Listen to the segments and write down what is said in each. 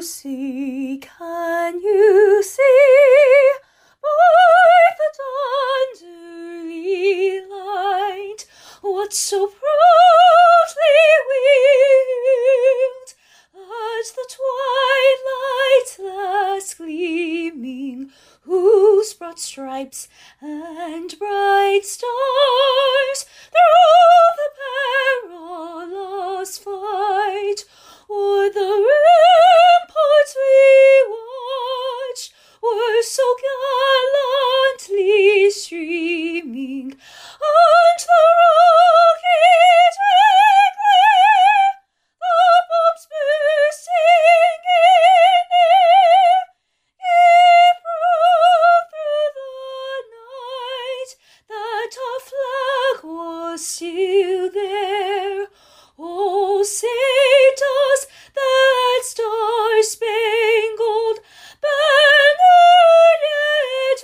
Can you see by the dawn's early light what so proudly wheeled as the twilight's last gleaming, whose broad stripes and bright stars through the perilous fight o'er the ramparts we watched were so gallantly streaming, and the rocket angry, the bombs bursting in air, it broke through the night that our flag was still there. Oh, say does that star-spangled banner yet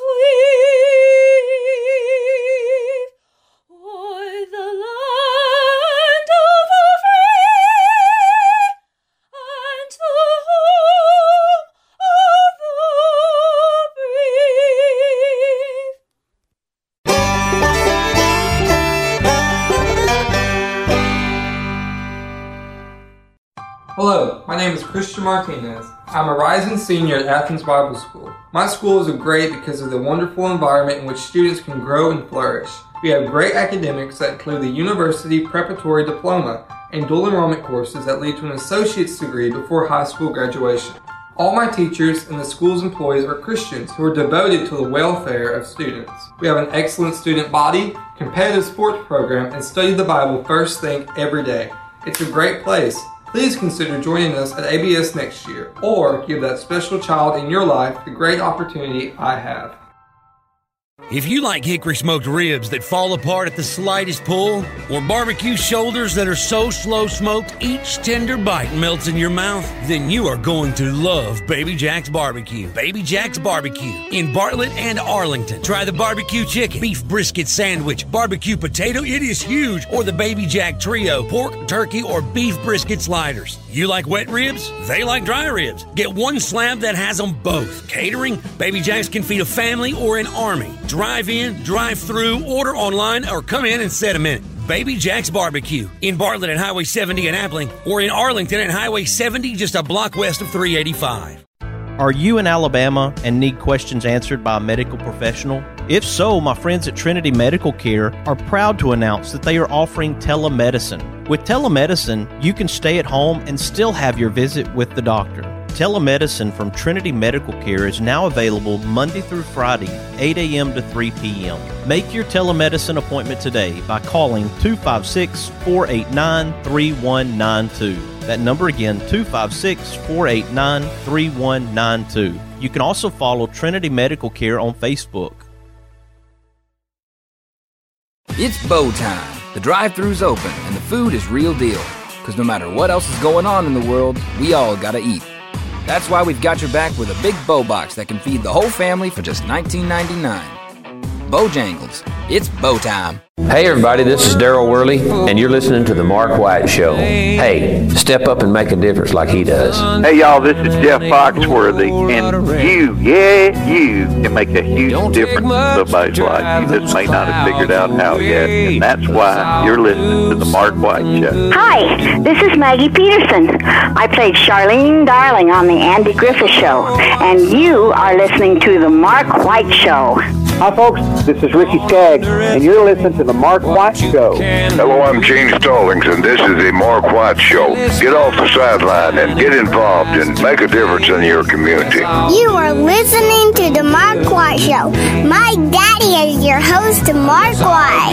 wave o'er the land of the free and the home of the brave? Hello, my name is Christian Martinez. I'm a rising senior at Athens Bible School. My school is great because of the wonderful environment in which students can grow and flourish. We have great academics that include the University Preparatory Diploma and dual enrollment courses that lead to an associate's degree before high school graduation. All my teachers and the school's employees are Christians who are devoted to the welfare of students. We have an excellent student body, competitive sports program, and study the Bible first thing every day. It's a great place. Please consider joining us at ABS next year, or give that special child in your life the great opportunity I have. If you like hickory smoked ribs that fall apart at the slightest pull, or barbecue shoulders that are so slow smoked each tender bite melts in your mouth, then you are going to love Baby Jack's Barbecue. Baby Jack's Barbecue in Bartlett and Arlington. Try the barbecue chicken, beef brisket sandwich, barbecue potato, it is huge, or the Baby Jack Trio, pork, turkey, or beef brisket sliders. You like wet ribs? They like dry ribs. Get one slab that has them both. Catering? Baby Jack's can feed a family or an army. Drive in, drive through, order online, or come in and set a minute. Baby Jack's Barbecue in Bartlett at Highway 70 in Appling, or in Arlington at Highway 70 just a block west of 385. Are you in Alabama and need questions answered by a medical professional? If so, my friends at Trinity Medical Care are proud to announce that they are offering telemedicine. With telemedicine, you can stay at home and still have your visit with the doctor. Telemedicine from Trinity Medical Care is now available Monday through Friday, 8 a.m. to 3 p.m. Make your telemedicine appointment today by calling 256-489-3192. That number again, 256-489-3192. You can also follow Trinity Medical Care on Facebook. It's bow time. The drive-thru's open and the food is real deal. Because no matter what else is going on in the world, we all gotta eat. That's why we've got your back with a big bow box that can feed the whole family for just $19.99. Bojangles, it's bow time. Hey everybody, this is Daryl Worley, and you're listening to The Mark White Show. Hey, step up and make a difference like he does. Hey y'all, this is Jeff Foxworthy, and you can make a huge difference in somebody's life. You just may not have figured out how yet, and that's why you're listening to The Mark White Show. Hi, this is Maggie Peterson. I played Charlene Darling on The Andy Griffith Show, and you are listening to The Mark White Show. Hi folks, this is Ricky Skaggs, and you're listening to The Mark White Show. Hello, I'm Gene Stallings, and this is The Mark White Show. Get off the sideline and get involved and make a difference in your community. You are listening to The Mark White Show. My daddy is your host, Mark White.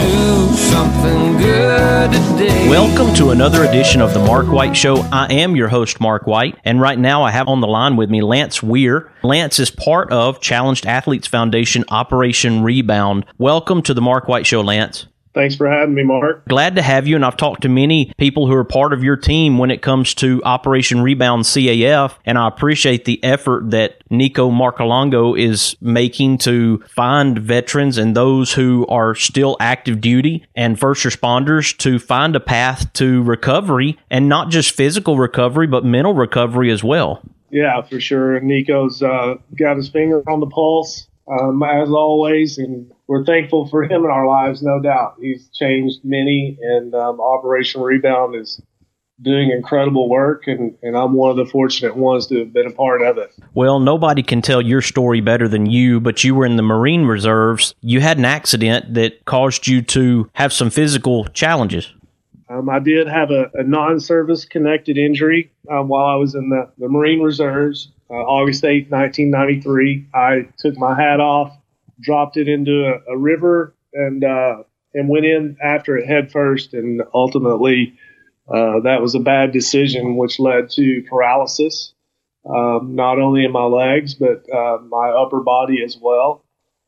Welcome to another edition of The Mark White Show. I am your host, Mark White, and right now I have on the line with me Lance Weir. Lance is part of Challenged Athletes Foundation Operation Rebound. Welcome to The Mark White Show, Lance. Thanks for having me, Mark. Glad to have you, and I've talked to many people who are part of your team when it comes to Operation Rebound CAF, and I appreciate the effort that Nico Marcolongo is making to find veterans and those who are still active duty and first responders to find a path to recovery, and not just physical recovery, but mental recovery as well. Yeah, for sure. Nico's got his finger on the pulse, as always, and we're thankful for him in our lives, no doubt. He's changed many, and Operation Rebound is doing incredible work, and I'm one of the fortunate ones to have been a part of it. Well, nobody can tell your story better than you, but you were in the Marine Reserves. You had an accident that caused you to have some physical challenges. I did have a non-service connected injury while I was in the Marine Reserves. August 8, 1993, I took my hat off, dropped it into a river, and went in after it head first, and ultimately that was a bad decision, which led to paralysis, not only in my legs, but my upper body as well.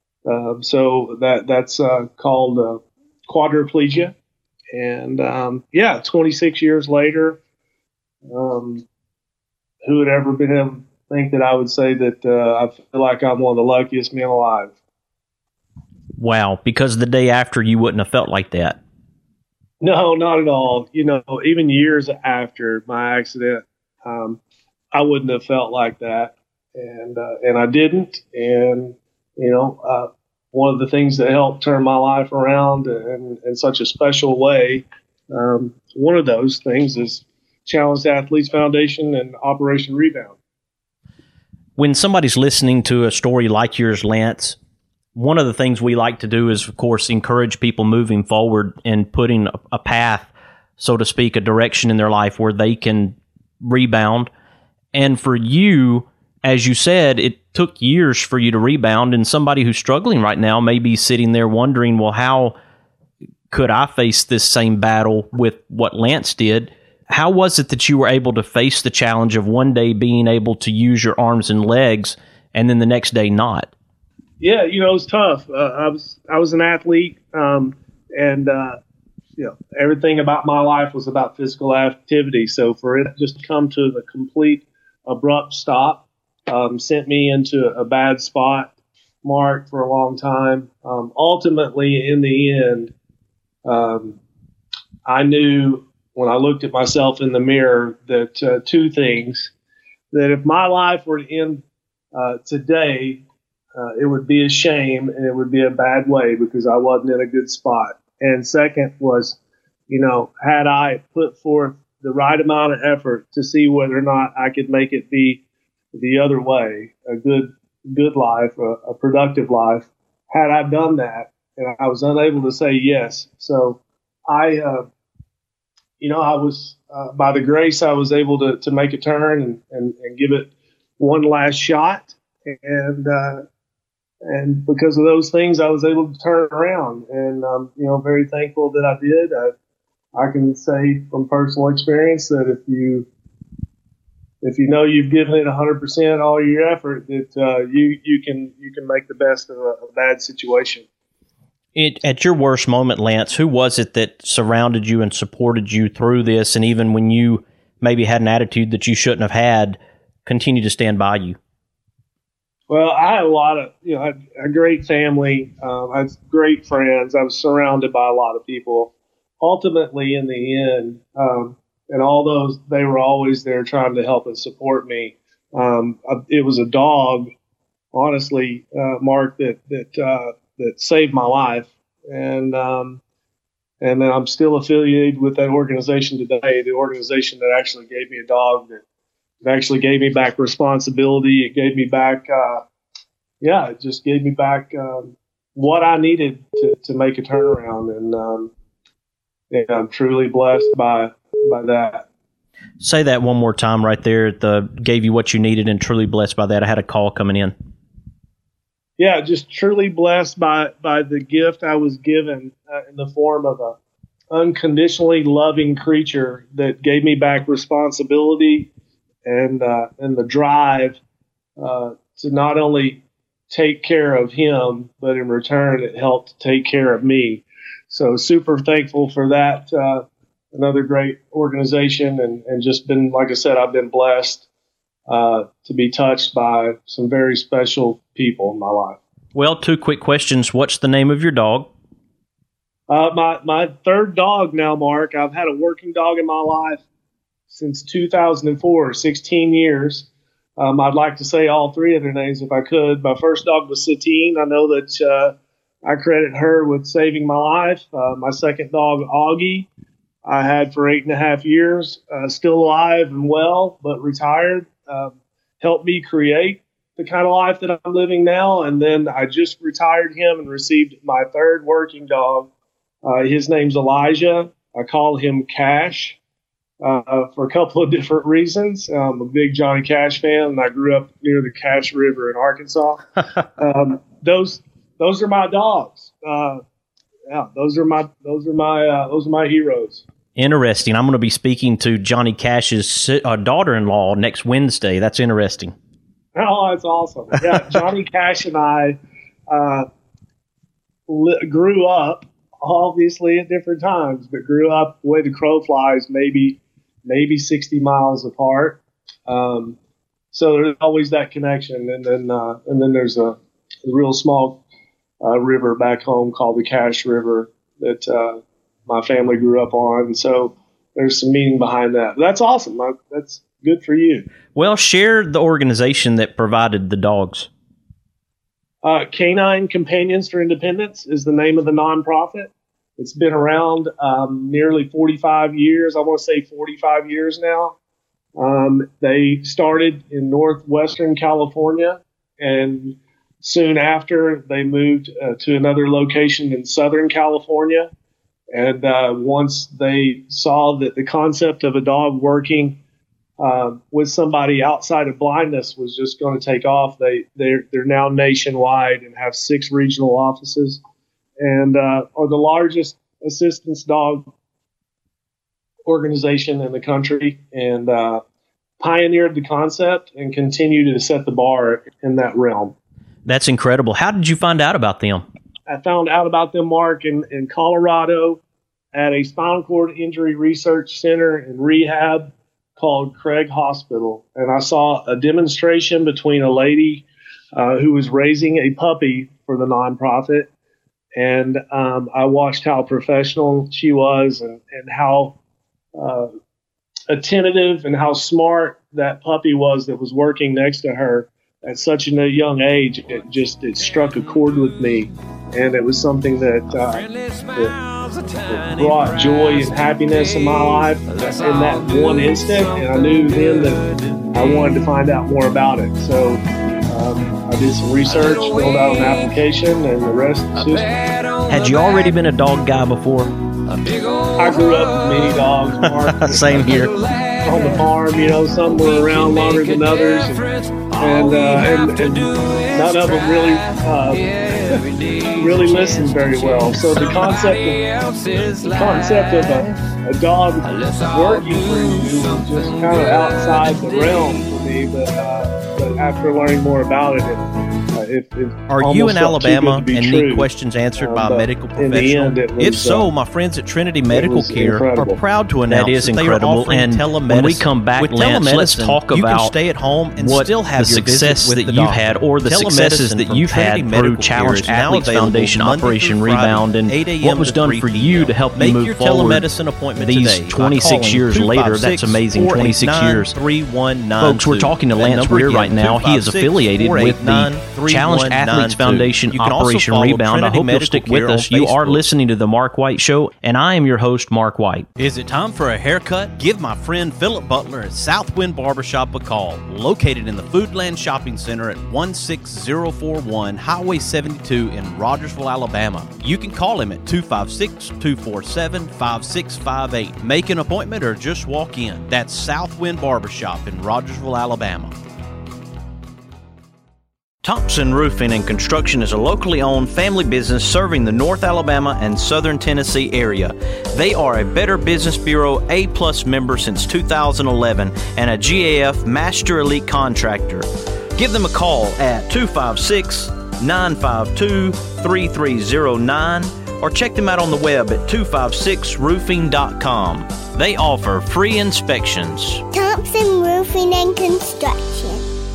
So that's called quadriplegia. And 26 years later, who would ever been able to think that I would say that I feel like I'm one of the luckiest men alive? Wow, because the day after you wouldn't have felt like that. No, not at all. Even years after my accident, I wouldn't have felt like that, and I didn't. And one of the things that helped turn my life around in such a special way, one of those things is Challenged Athletes Foundation and Operation Rebound. When somebody's listening to a story like yours, Lance, one of the things we like to do is, of course, encourage people moving forward and putting a path, so to speak, a direction in their life where they can rebound. And for you, as you said, it took years for you to rebound, and somebody who's struggling right now may be sitting there wondering, well, how could I face this same battle with what Lance did? How was it that you were able to face the challenge of one day being able to use your arms and legs and then the next day not? Yeah, it was tough. I was an athlete, and everything about my life was about physical activity. So for it just to come to the complete abrupt stop sent me into a bad spot, Mark, for a long time. Ultimately, in the end, I knew when I looked at myself in the mirror that two things: that if my life were to end today, it would be a shame and it would be a bad way because I wasn't in a good spot. And second was, had I put forth the right amount of effort to see whether or not I could make it be the other way, a good life, a productive life, had I done that, and I was unable to say yes. So I was, by the grace, I was able to make a turn and give it one last shot. And because of those things, I was able to turn around, and very thankful that I did. I can say from personal experience that if you you've given it 100% all your effort, that you can make the best of a bad situation. At your worst moment, Lance, who was it that surrounded you and supported you through this, and even when you maybe had an attitude that you shouldn't have had, continued to stand by you? Well, I had I had a great family. I had great friends. I was surrounded by a lot of people. Ultimately, in the end, and all those, they were always there trying to help and support me. It was a dog, honestly, Mark, that saved my life. And then I'm still affiliated with that organization today, the organization that actually gave me a dog that actually gave me back responsibility. It gave me back, it just gave me back what I needed to make a turnaround. And I'm truly blessed by that. Say that one more time right there. Gave you what you needed and truly blessed by that. I had a call coming in. Yeah, just truly blessed by the gift I was given in the form of a unconditionally loving creature that gave me back responsibility and the drive to not only take care of him, but in return it helped take care of me. So super thankful for that. Another great organization, and just been, like I said, I've been blessed to be touched by some very special people in my life. Well, two quick questions. What's the name of your dog? My third dog now, Mark. I've had a working dog in my life since 2004, 16 years. I'd like to say all three of their names if I could. My first dog was Satine. I know that I credit her with saving my life. My second dog, Augie, I had for 8.5 years, still alive and well, but retired. Helped me create the kind of life that I'm living now. And then I just retired him and received my third working dog. His name's Elijah. I call him Cash for a couple of different reasons. I'm a big Johnny Cash fan, and I grew up near the Cache River in Arkansas. Those are my dogs. Those are my heroes. Interesting. I'm going to be speaking to Johnny Cash's daughter-in-law next Wednesday. That's interesting. Oh, that's awesome. Yeah, Johnny Cash and I grew up, obviously at different times, but grew up the way the crow flies, maybe 60 miles apart. So there's always that connection. And then there's a real small river back home called the Cache River that my family grew up on. So there's some meaning behind that. But that's awesome. That's good for you. Well, share the organization that provided the dogs. Canine Companions for Independence is the name of the nonprofit. It's been around nearly 45 years. I want to say 45 years now. They started in northwestern California, and soon after they moved to another location in Southern California. And once they saw that the concept of a dog working with somebody outside of blindness was just going to take off, they're now nationwide and have 6 regional offices, and are the largest assistance dog organization in the country, and pioneered the concept and continue to set the bar in that realm. That's incredible. How did you find out about them? I found out about them, Mark, in Colorado at a spinal cord injury research center and rehab called Craig Hospital. And I saw a demonstration between a lady who was raising a puppy for the nonprofit. And I watched how professional she was and how attentive and how smart that puppy was that was working next to her at such a young age. It struck a chord with me. And it was something that brought joy and happiness in my life in that one instant. And I knew then that I wanted to find out more about it. So I did some research, filled out an application, and the rest is history. Had you already been a dog guy before? I grew up with many dogs, Mark. Same here. On the farm, some were around longer than others, and none of them really listened very well. So the concept of a dog working for you was just kind of outside the realm for me. But after learning more about it, are you in Alabama and need questions answered by a medical professional? If so, my friends at Trinity Medical Care are proud to announce that is that they incredible. are offering And telemedicine. when we come back, with Lance, let's telemedicine, talk you about can stay at home and what still have the your visit success with that the you've doctor. had, or the successes that Telemedicine you've from had Trinity through Medical Challenge Care is now Athletes available Foundation, Monday Operation through Friday, Rebound, and 8 a.m. what was to done 3 for you to help Make you move your forward telemedicine appointment these today by 26 calling years later. That's amazing. 26 years. 256-489-3192. Folks, we're talking to That Lance number Weir again, right now. He is affiliated with the Challenge Athletes Foundation, You can also Operation follow Rebound. I Trinity hope you'll Medical stick with Care us. on You are Facebook. listening to The Mark White Show, and I am your host, Mark White. Is it time for a haircut? Give my friend Philip Butler at Southwind Barbershop a call. Located in the Foodland Shopping Center at 16041 Highway 72 in Rogersville, Alabama. You can call him at 256-247-5658. Make an appointment or just walk in. That's Southwind Barbershop in Rogersville, Alabama. Thompson Roofing and Construction is a locally owned family business serving the North Alabama and Southern Tennessee area. They are a Better Business Bureau A+ member since 2011 and a GAF Master Elite Contractor. Give them a call at 256-952-3309 or check them out on the web at 256roofing.com. They offer free inspections. Thompson Roofing and Construction.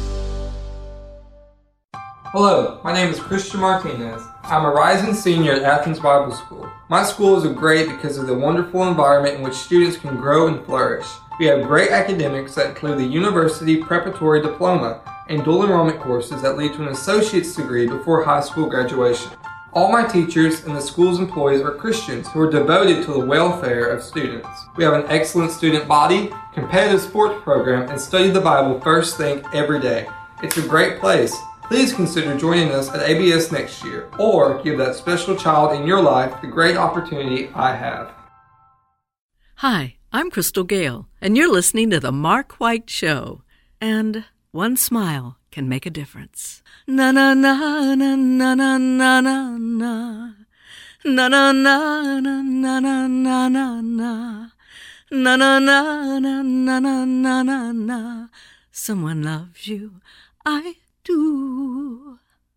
Hello, my name is Christian Martinez. I'm a rising senior at Athens Bible School. My school is great because of the wonderful environment in which students can grow and flourish. We have great academics that include the University Preparatory Diploma and dual enrollment courses that lead to an associate's degree before high school graduation. All my teachers and the school's employees are Christians who are devoted to the welfare of students. We have an excellent student body, competitive sports program, and study the Bible first thing every day. It's a great place. Please consider joining us at ABS next year, or give that special child in your life the great opportunity I have. Hi, I'm Crystal Gale, and you're listening to The Mark White Show. And one smile can make a difference. Na na na na na na na na na. Na na na na na na na na na. Na na na na na na na na na. Someone loves you, I do.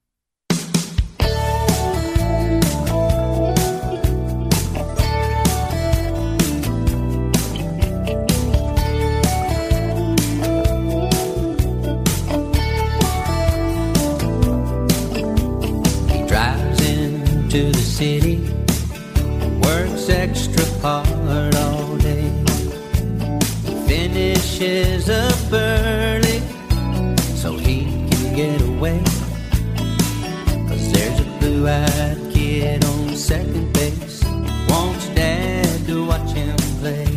To the city, works extra hard all day, finishes up early so he can get away, 'cause there's a blue-eyed kid on second base, wants dad to watch him play.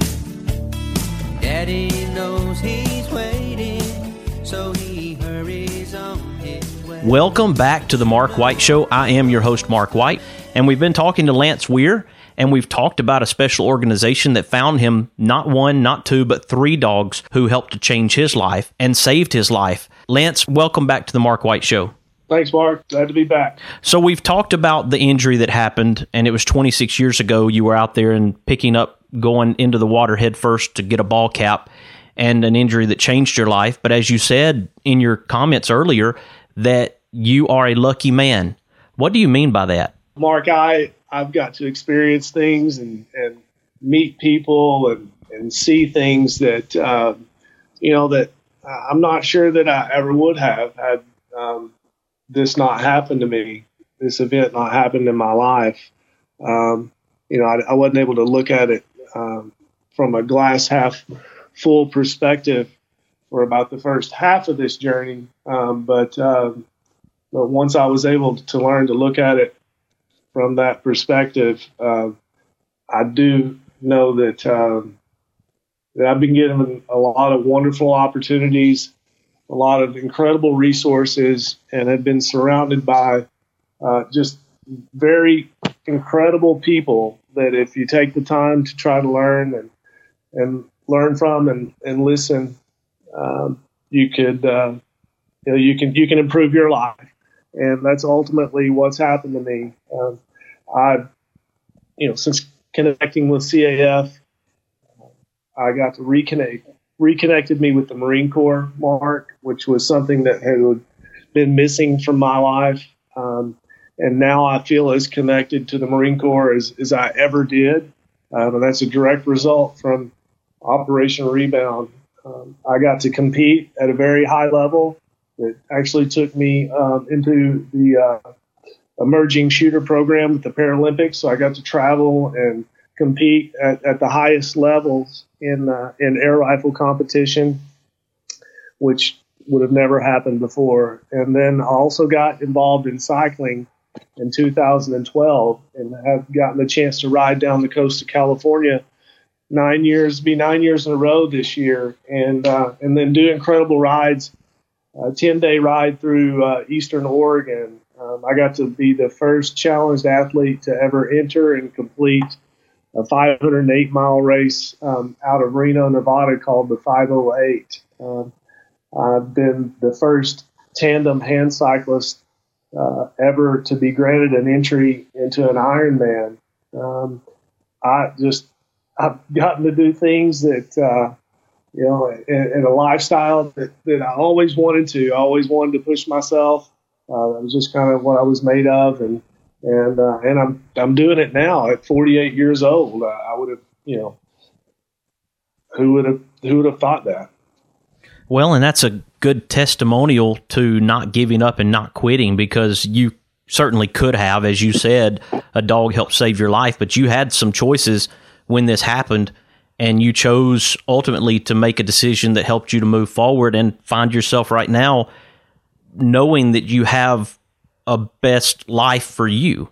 Daddy knows he's waiting, so he hurries on his way. Welcome back to the Mark White Show. I am your host, Mark White, and we've been talking to Lance Weir, and we've talked about a special organization that found him not one, not two, but 3 dogs who helped to change his life and saved his life. Lance, welcome back to the Mark White Show. Thanks, Mark. Glad to be back. So we've talked about the injury that happened, and it was 26 years ago. You were out there and picking up, going into the water head first to get a ball cap, and an injury that changed your life. But as you said in your comments earlier, that you are a lucky man. What do you mean by that? Mark, I've got to experience things and meet people and see things that, that I'm not sure that I ever would have had this not happen to me, this event not happened in my life. I wasn't able to look at it from a glass half full perspective for about the first half of this journey. But once I was able to learn to look at it from that perspective, I do know that I've been given a lot of wonderful opportunities, a lot of incredible resources, and have been surrounded by just very incredible people that if you take the time to try to learn and learn from and listen, you can improve your life. And that's ultimately what's happened to me. Since connecting with CAF, I got to reconnected me with the Marine Corps, Mark, which was something that had been missing from my life. And now I feel as connected to the Marine Corps as I ever did. And that's a direct result from Operation Rebound. I got to compete at a very high level. It actually took me into the emerging shooter program with the Paralympics. So I got to travel and compete at the highest levels in air rifle competition, which would have never happened before. And then I also got involved in cycling in 2012 and have gotten the chance to ride down the coast of California 9 years in a row this year, and then do incredible rides. A 10-day ride through Eastern Oregon. I got to be the first challenged athlete to ever enter and complete a 508-mile race out of Reno, Nevada called the 508. I've been the first tandem hand cyclist ever to be granted an entry into an Ironman. I've gotten to do things that, in a lifestyle that I always wanted to. I always wanted to push myself. That was just kind of what I was made of, and I'm doing it now at 48 years old. I would have, who would have thought that? Well, and that's a good testimonial to not giving up and not quitting, because you certainly could have, as you said, a dog helped save your life, but you had some choices when this happened, and you chose ultimately to make a decision that helped you to move forward and find yourself right now knowing that you have a best life for you.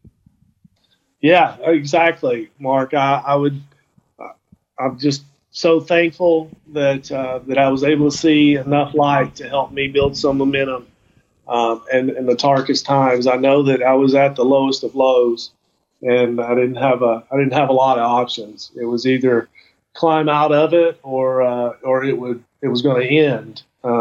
Yeah, exactly, Mark. I'm just so thankful that I was able to see enough light to help me build some momentum. And in the darkest times, I know that I was at the lowest of lows, and I didn't have a lot of options. It was either climb out of it or it was going to end.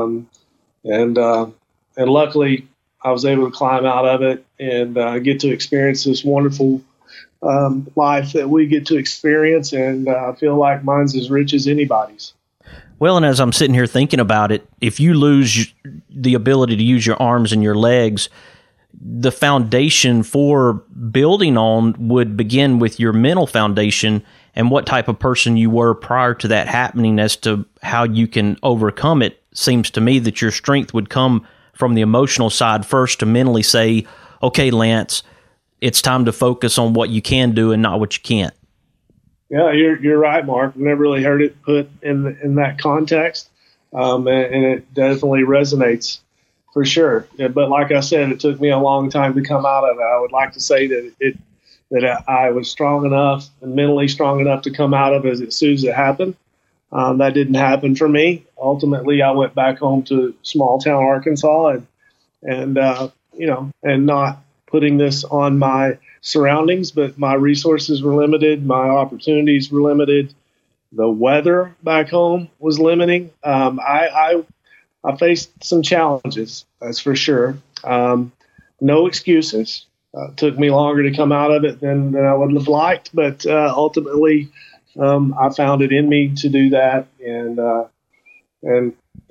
And luckily, I was able to climb out of it and get to experience this wonderful life that we get to experience, and I feel like mine's as rich as anybody's. Well, and as I'm sitting here thinking about it, if you lose the ability to use your arms and your legs, the foundation for building on would begin with your mental foundation and what type of person you were prior to that happening as to how you can overcome it. Seems to me that your strength would come from the emotional side first to mentally say, okay, Lance, it's time to focus on what you can do and not what you can't. Yeah, you're right, Mark. I've never really heard it put in that context, and it definitely resonates for sure. Yeah, but like I said, it took me a long time to come out of it. I would like to say that I was strong enough and mentally strong enough to come out of it as soon as it happened. That didn't happen for me. Ultimately, I went back home to small town Arkansas and not putting this on my surroundings, but my resources were limited. My opportunities were limited. The weather back home was limiting. I faced some challenges, that's for sure. No excuses. Took me longer to come out of it than I would have liked, but ultimately I found it in me to do that, and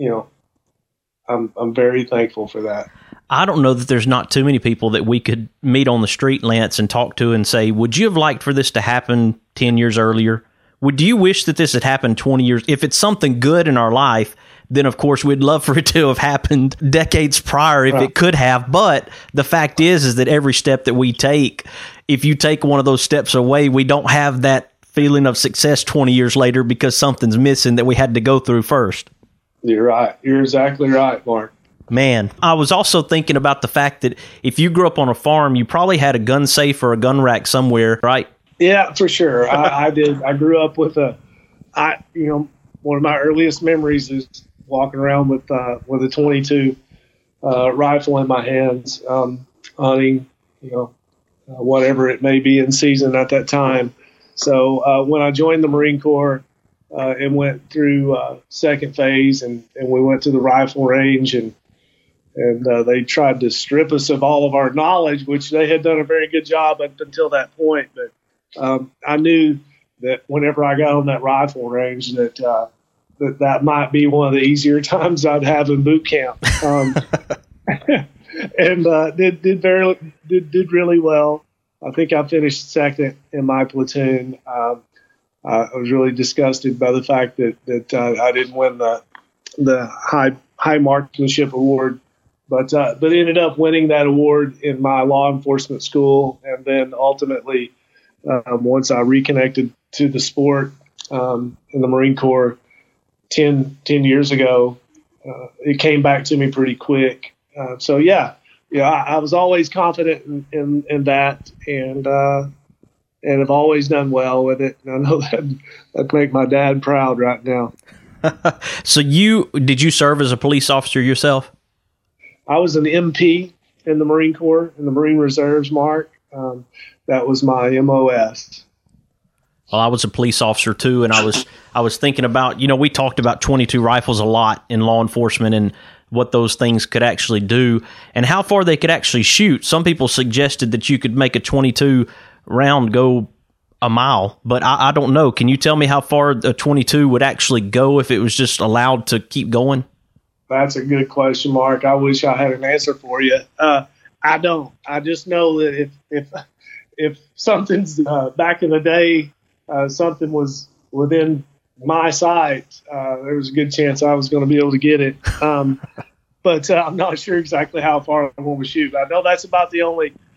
I'm very thankful for that. I don't know that there's not too many people that we could meet on the street, Lance, and talk to and say, would you have liked for this to happen 10 years earlier? Would you wish that this had happened 20 years? If it's something good in our life, then of course we'd love for it to have happened decades prior if it could have. But the fact is that every step that we take, if you take one of those steps away, we don't have that feeling of success 20 years later because something's missing that we had to go through first. You're right. You're exactly right, Mark. Man, I was also thinking about the fact that if you grew up on a farm, you probably had a gun safe or a gun rack somewhere, right? Yeah, for sure. I did. I grew up with one of my earliest memories is walking around with a 22 rifle in my hands, hunting, whatever it may be in season at that time. So when I joined the Marine Corps and went through second phase, and we went to the rifle range, and they tried to strip us of all of our knowledge, which they had done a very good job up until that point. But I knew that whenever I got on that rifle range, that might be one of the easier times I'd have in boot camp. And did really well. I think I finished second in my platoon. I was really disgusted by the fact that I didn't win the high marksmanship award, but ended up winning that award in my law enforcement school, and then ultimately once I reconnected to the sport in the Marine Corps 10 years ago, it came back to me pretty quick. So I was always confident in that, and have always done well with it. And I know that'd make my dad proud right now. So did you serve as a police officer yourself? I was an MP in the Marine Corps, in the Marine Reserves, Mark. That was my MOS. Well, I was a police officer too, and I was thinking about, we talked about 22 rifles a lot in law enforcement and what those things could actually do and how far they could actually shoot. Some people suggested that you could make a 22 round go a mile, but I don't know. Can you tell me how far a 22 would actually go if it was just allowed to keep going? That's a good question, Mark. I wish I had an answer for you. I don't. I just know that if something's back in the day, something was within my sight, there was a good chance I was going to be able to get it. But I'm not sure exactly how far I'm going to shoot. I know that's the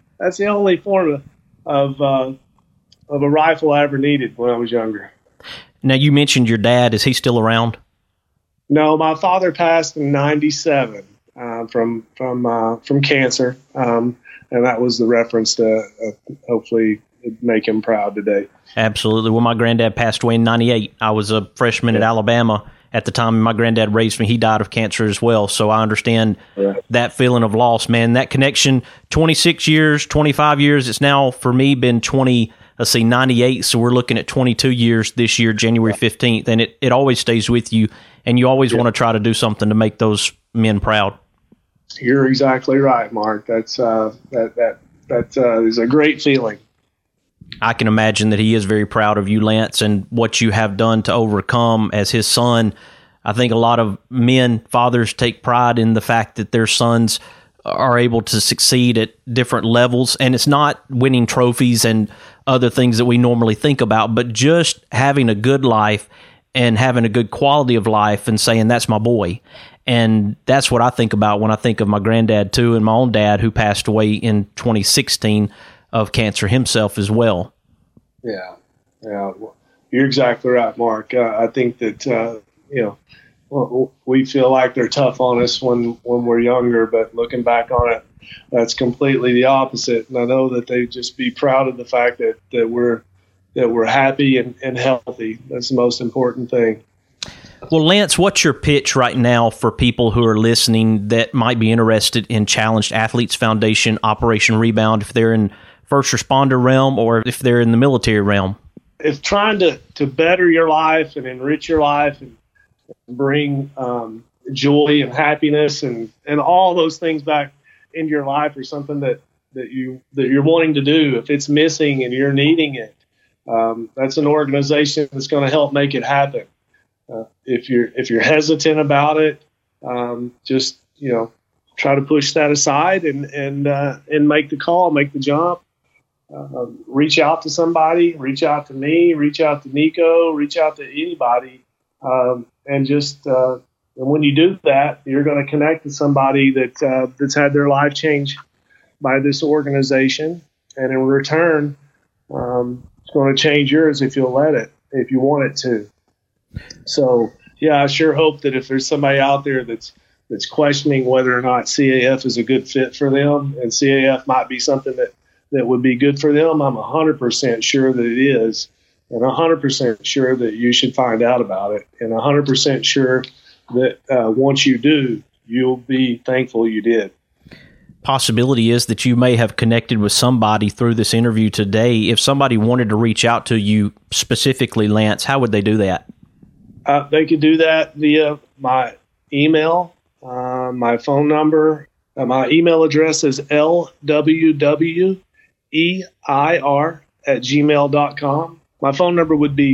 only form of a rifle I ever needed when I was younger. Now, you mentioned your dad. Is he still around? No, my father passed in '97 from cancer, and that was the reference to hopefully make him proud today. Absolutely. Well, my granddad passed away in '98. I was a freshman at Alabama at the time. My granddad raised me. He died of cancer as well, so I understand that feeling of loss, man. That connection, 26 years, 25 years. It's now, for me, been 98, so we're looking at 22 years this year, January 15th, and it always stays with you, and you always want to try to do something to make those men proud. You're exactly right, Mark. That's that is a great feeling. I can imagine that he is very proud of you, Lance, and what you have done to overcome as his son. I think a lot of men, fathers, take pride in the fact that their sons are able to succeed at different levels, and it's not winning trophies and other things that we normally think about, but just having a good life and having a good quality of life and saying, that's my boy. And that's what I think about when I think of my granddad, too, and my own dad, who passed away in 2016 of cancer himself as well. Yeah. You're exactly right, Mark. I think that, we feel like they're tough on us when we're younger, but looking back on it, that's completely the opposite. And I know that they just be proud of the fact that we're happy and healthy. That's the most important thing. Well, Lance, what's your pitch right now for people who are listening that might be interested in Challenged Athletes Foundation Operation Rebound, if they're in first responder realm or if they're in the military realm? If trying to better your life and enrich your life and bring joy and happiness and all those things back into your life or something that you're wanting to do, if it's missing and you're needing it, that's an organization that's going to help make it happen. If you're hesitant about it, just try to push that aside and make the call, make the jump. Reach out to somebody, reach out to me, reach out to Nico, reach out to anybody, and just and when you do that, you're going to connect to somebody that's had their life changed by this organization, and in return, it's going to change yours if you'll let it, if you want it to. So, I sure hope that if there's somebody out there that's questioning whether or not CAF is a good fit for them, and CAF might be something that would be good for them, I'm 100% sure that it is, and 100% sure that you should find out about it, and 100% sure that once you do, you'll be thankful you did. Possibility is that you may have connected with somebody through this interview today. If somebody wanted to reach out to you specifically, Lance, how would they do that? They could do that via my email, my phone number. My email address is lwweir@gmail.com. My phone number would be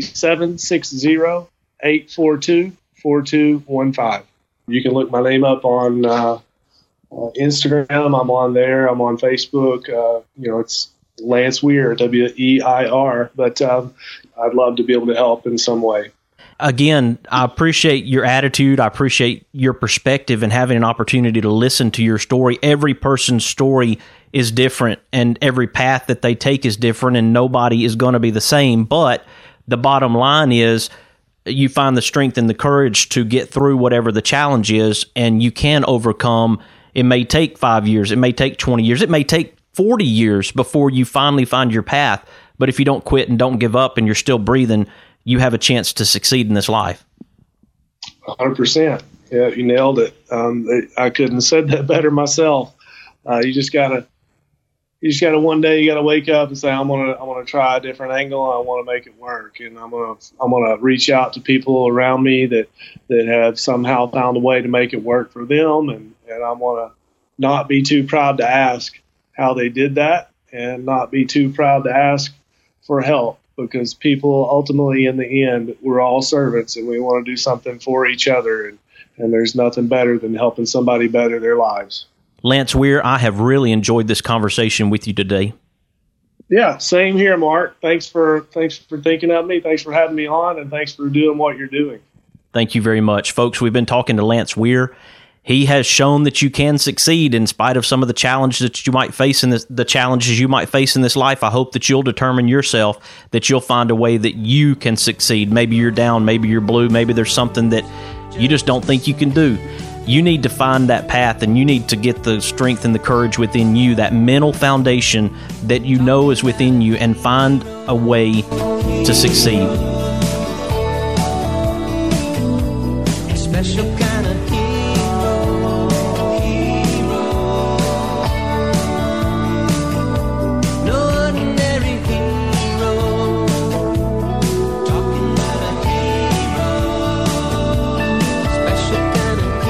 760-842-4215. You can look my name up on Instagram. I'm on there. I'm on Facebook. It's Lance Weir, WEIR. But I'd love to be able to help in some way. Again, I appreciate your attitude. I appreciate your perspective and having an opportunity to listen to your story. Every person's story is different, and every path that they take is different, and nobody is going to be the same. But the bottom line is you find the strength and the courage to get through whatever the challenge is, and you can overcome. It may take 5 years. It may take 20 years. It may take 40 years before you finally find your path. But if you don't quit and don't give up and you're still breathing, you have a chance to succeed in this life. 100%. Yeah, you nailed it. I couldn't have said that better myself. You just gotta one day you gotta wake up and say, I'm gonna try a different angle. I want to make it work, and I'm gonna reach out to people around me that have somehow found a way to make it work for them, and I want to not be too proud to ask how they did that, and not be too proud to ask for help. Because people ultimately, in the end, we're all servants, and we want to do something for each other. And there's nothing better than helping somebody better their lives. Lance Weir, I have really enjoyed this conversation with you today. Yeah, same here, Mark. Thanks for thinking of me. Thanks for having me on, and thanks for doing what you're doing. Thank you very much. Folks, we've been talking to Lance Weir. He has shown that you can succeed in spite of some of the challenges that you might face in this life. I hope that you'll determine yourself that you'll find a way that you can succeed. Maybe you're down, maybe you're blue, maybe there's something that you just don't think you can do. You need to find that path, and you need to get the strength and the courage within you, that mental foundation that you know is within you, and find a way to succeed. Special kind of hero. No ordinary hero. Talking about a hero. Special kind of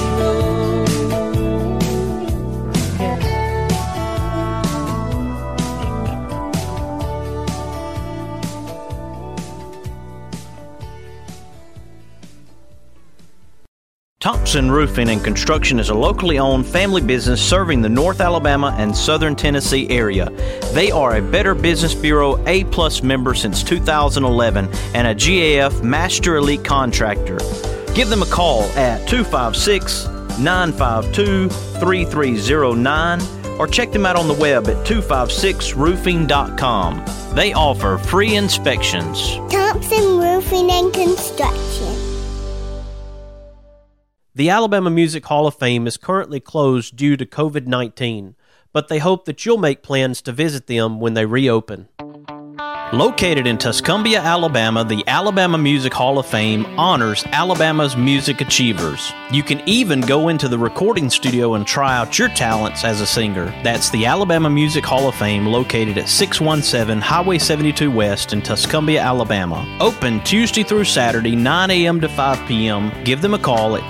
Thompson Roofing and Construction is a locally owned family business serving the North Alabama and Southern Tennessee area. They are a Better Business Bureau A+ member since 2011 and a GAF Master Elite Contractor. Give them a call at 256-952-3309 or check them out on the web at 256roofing.com. They offer free inspections. Thompson Roofing and Construction. The Alabama Music Hall of Fame is currently closed due to COVID-19, but they hope that you'll make plans to visit them when they reopen. Located in Tuscumbia, Alabama, the Alabama Music Hall of Fame honors Alabama's music achievers. You can even go into the recording studio and try out your talents as a singer. That's the Alabama Music Hall of Fame, located at 617 Highway 72 West in Tuscumbia, Alabama. Open Tuesday through Saturday, 9 a.m. to 5 p.m. Give them a call at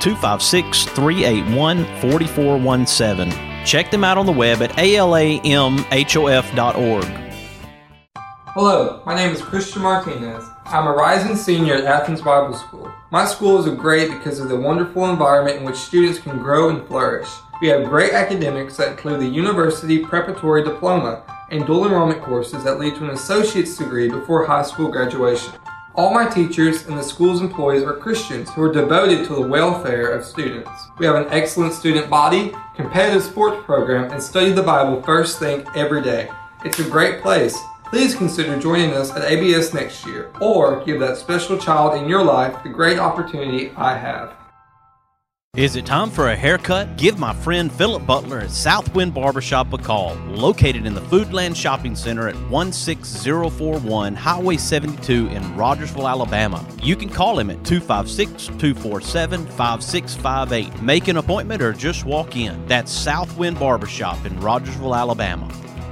256-381-4417. Check them out on the web at alamhof.org. Hello, my name is Christian Martinez. I'm a rising senior at Athens Bible School. My school is great because of the wonderful environment in which students can grow and flourish. We have great academics that include the University Preparatory Diploma and dual enrollment courses that lead to an associate's degree before high school graduation. All my teachers and the school's employees are Christians who are devoted to the welfare of students. We have an excellent student body, competitive sports program, and study the Bible first thing every day. It's a great place. Please consider joining us at ABS next year, or give that special child in your life the great opportunity I have. Is it time for a haircut? Give my friend Philip Butler at Southwind Barbershop a call, located in the Foodland Shopping Center at 16041 Highway 72 in Rogersville, Alabama. You can call him at 256-247-5658. Make an appointment or just walk in. That's Southwind Barbershop in Rogersville, Alabama.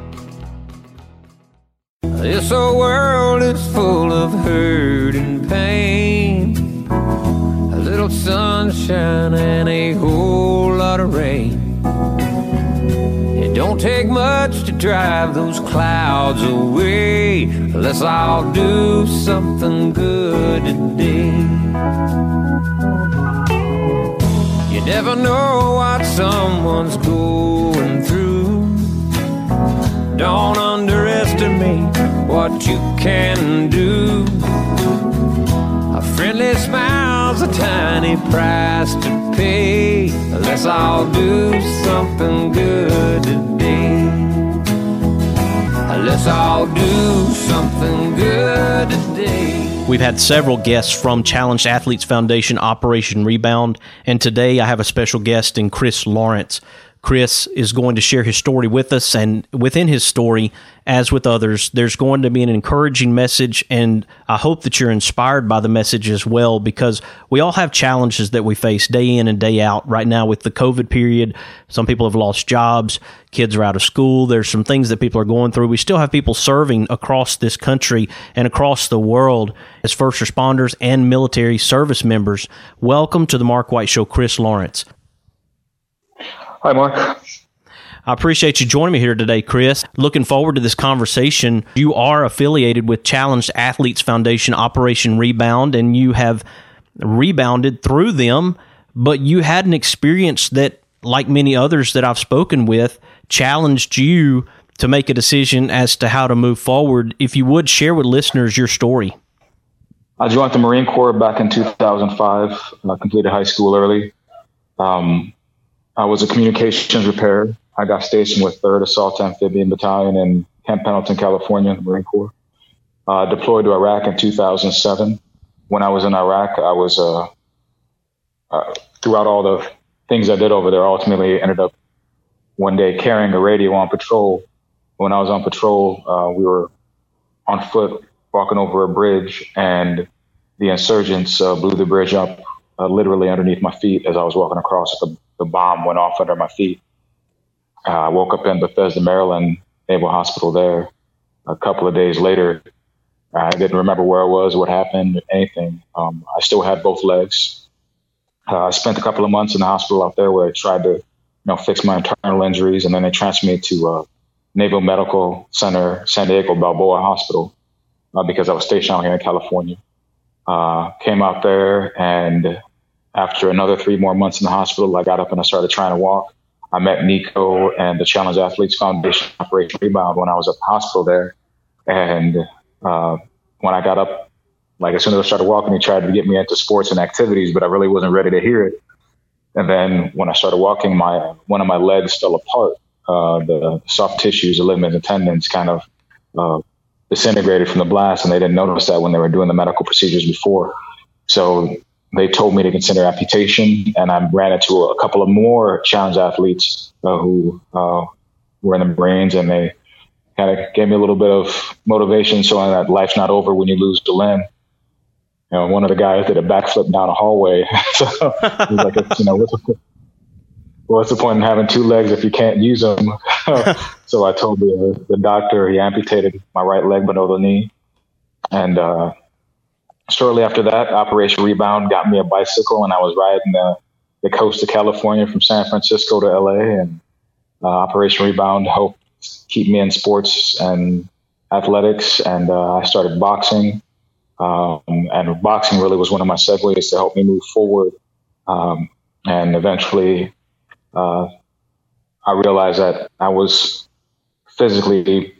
This old world is full of hurt and pain, a little sunshine and a whole lot of rain. It don't take much to drive those clouds away. Let's all do something good today. You never know what someone's going through. Don't underestimate what you can do. A friendly smile's a tiny price to pay. Let's all do something good today. Let's all do something good today. We've had several guests from Challenged Athletes Foundation Operation Rebound, and today I have a special guest in Chris Lawrence. Chris is going to share his story with us, and within his story, as with others, there's going to be an encouraging message, and I hope that you're inspired by the message as well, because we all have challenges that we face day in and day out. Right now with the COVID period, some people have lost jobs, kids are out of school, there's some things that people are going through. We still have people serving across this country and across the world as first responders and military service members. Welcome to the Mark White Show, Chris Lawrence. Hi, Mark. I appreciate you joining me here today, Chris. Looking forward to this conversation. You are affiliated with Challenged Athletes Foundation Operation Rebound, and you have rebounded through them, but you had an experience that, like many others that I've spoken with, challenged you to make a decision as to how to move forward. If you would, share with listeners your story. I joined the Marine Corps back in 2005. I completed high school early. I was a communications repairer. I got stationed with 3rd Assault Amphibian Battalion in Camp Pendleton, California, in the Marine Corps. Deployed to Iraq in 2007. When I was in Iraq, I was, throughout all the things I did over there, ultimately ended up one day carrying a radio on patrol. When I was on patrol, we were on foot walking over a bridge, and the insurgents blew the bridge up literally underneath my feet as I was walking across. The bomb went off under my feet. I woke up in Bethesda, Maryland, Naval Hospital there. A couple of days later, I didn't remember where I was, what happened, anything. I still had both legs. I spent a couple of months in the hospital out there where I tried to, fix my internal injuries, and then they transferred me to Naval Medical Center, San Diego Balboa Hospital, because I was stationed out here in California. Came out there, and after another 3 more months in the hospital, I got up and I started trying to walk. I met Nico and the Challenge Athletes Foundation, Operation Rebound, when I was at the hospital there. And when I got up, as soon as I started walking, he tried to get me into sports and activities, but I really wasn't ready to hear it. And then when I started walking, one of my legs fell apart. The soft tissues, the ligaments and tendons kind of disintegrated from the blast, and they didn't notice that when they were doing the medical procedures before. So they told me to consider amputation, and I ran into a couple of more Challenge athletes who were in the Marines, and they kind of gave me a little bit of motivation, showing that life's not over when you lose the limb. One of the guys did a backflip down a hallway. So it was like, what's the point in having 2 legs if you can't use them? So I told the doctor, he amputated my right leg below the knee. And shortly after that, Operation Rebound got me a bicycle, and I was riding the coast of California from San Francisco to LA. And Operation Rebound helped keep me in sports and athletics. And I started boxing. And boxing really was one of my segues to help me move forward. And eventually, I realized that I was physically,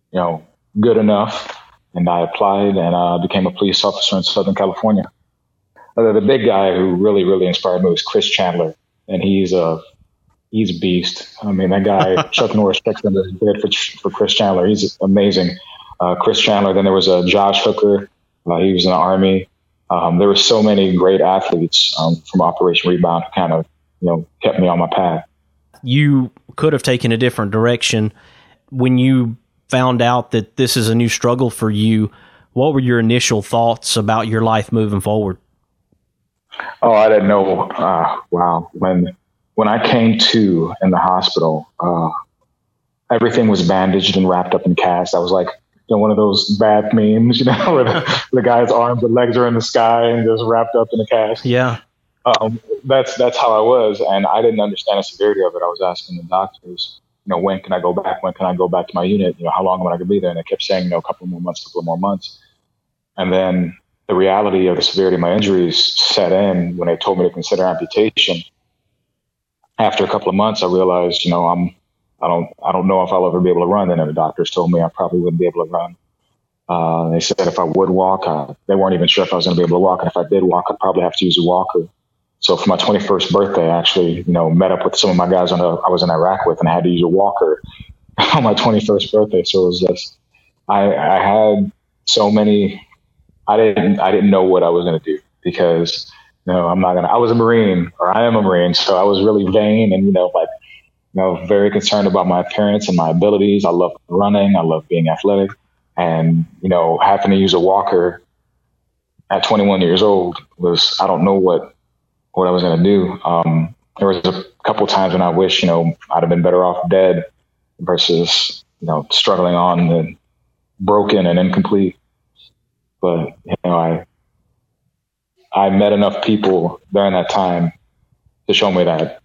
good enough, and I applied and became a police officer in Southern California. The big guy who really, really inspired me was Chris Chandler, and he's a beast. I mean, that guy, Chuck Norris checks in his bed for Chris Chandler. He's amazing. Chris Chandler. Then there was Josh Hooker. He was in the Army. There were so many great athletes from Operation Rebound who kind of, kept me on my path. You could have taken a different direction. When you found out that this is a new struggle for you, what were your initial thoughts about your life moving forward? Oh, I didn't know. Wow. When I came to in the hospital, everything was bandaged and wrapped up in cast. I was like, one of those bad memes, where the guy's arms and legs are in the sky and just wrapped up in a cast. Yeah. That's how I was, and I didn't understand the severity of it. I was asking the doctors, when can I go back? When can I go back to my unit? How long am I going to be there? And they kept saying, a couple more months. And then the reality of the severity of my injuries set in when they told me to consider amputation. After a couple of months, I realized, I don't know if I'll ever be able to run. And then the doctors told me I probably wouldn't be able to run. They said if I would walk, they weren't even sure if I was going to be able to walk. And if I did walk, I'd probably have to use a walker. So for my 21st birthday, I actually, met up with some of my guys I was in Iraq with, and I had to use a walker on my 21st birthday. So it was just, I had so many, I didn't know what I was going to do because, I was a Marine, or I am a Marine. So I was really vain and, very concerned about my appearance and my abilities. I love running. I love being athletic. And, having to use a walker at 21 years old was, I don't know what I was going to do. There was a couple times when I wish, I'd have been better off dead versus, struggling on and broken and incomplete. But, I met enough people during that time to show me that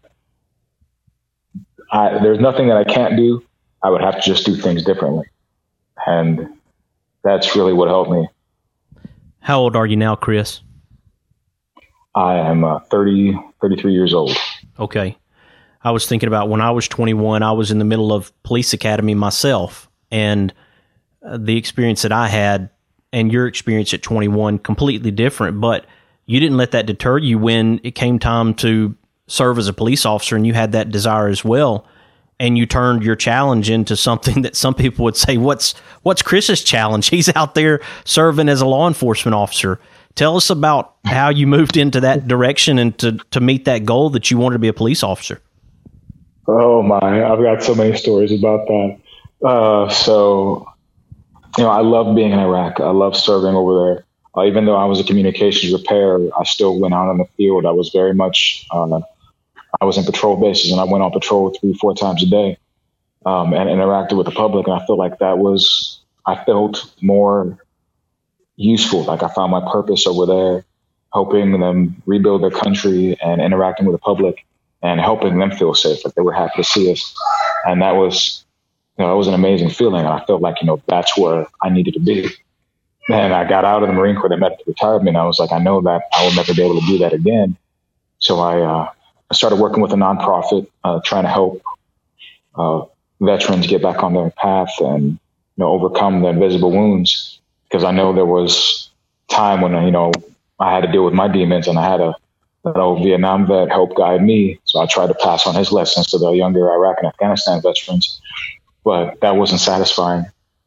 there's nothing that I can't do. I would have to just do things differently. And that's really what helped me. How old are you now, Chris? I am 33 years old. Okay. I was thinking about when I was 21, I was in the middle of police academy myself, and the experience that I had and your experience at 21, completely different, but you didn't let that deter you when it came time to serve as a police officer and you had that desire as well, and you turned your challenge into something that some people would say, what's Chris's challenge? He's out there serving as a law enforcement officer. Tell us about how you moved into that direction and to meet that goal that you wanted to be a police officer. Oh my, I've got so many stories about that. So, I love being in Iraq. I love serving over there. Even though I was a communications repair, I still went out in the field. I was very much, I was in patrol bases, and I went on patrol 3-4 times a day, and interacted with the public. And I feel like I felt more useful. Like I found my purpose over there, helping them rebuild their country and interacting with the public and helping them feel safe. Like they were happy to see us. And that was, it was an amazing feeling. And I felt like, that's where I needed to be. And I got out of the Marine Corps, they met retirement. I was like, I know that I will never be able to do that again. So I started working with a nonprofit, trying to help veterans get back on their path and overcome the invisible wounds. Because I know there was time when I had to deal with my demons, and I had an old Vietnam vet help guide me. So I tried to pass on his lessons to the younger Iraq and Afghanistan veterans, but that wasn't satisfying.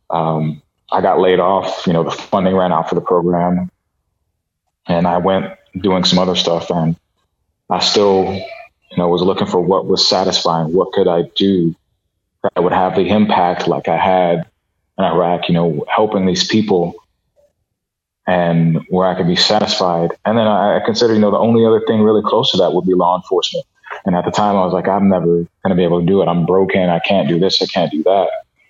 I got laid off. The funding ran out for the program, and I went doing some other stuff, and I still, was looking for what was satisfying. What could I do that would have the impact like I had in Iraq, helping these people, and where I could be satisfied. And then I considered, the only other thing really close to that would be law enforcement. And at the time I was like, I'm never going to be able to do it. I'm broken. I can't do this. I can't do that.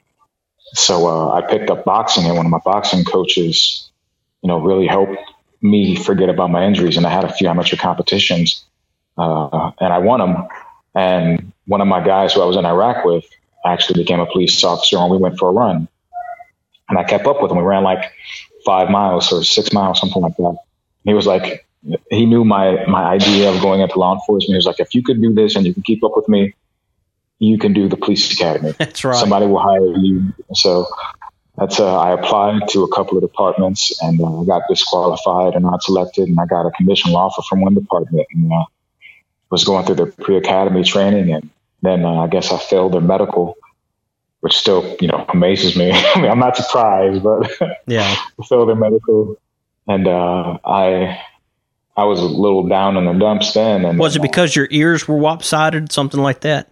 So I picked up boxing, and one of my boxing coaches, really helped me forget about my injuries. And I had a few amateur competitions, and I won them. And one of my guys who I was in Iraq with actually became a police officer, and we went for a run. And I kept up with him. We ran like 5 miles or 6 miles, something like that. He was like, he knew my idea of going into law enforcement. He was like, if you could do this and you can keep up with me, you can do the police academy. That's right. Somebody will hire you. So I applied to a couple of departments, and I got disqualified and not selected. And I got a conditional offer from one department, and was going through the pre-academy training. And then I guess I failed their medical, which still, amazes me. I mean, I'm not surprised, but yeah, I failed their medical, and I was a little down in the dumps then. And was it because your ears were lopsided, something like that?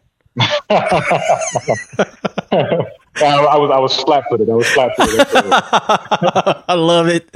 I was flat-footed. I love it.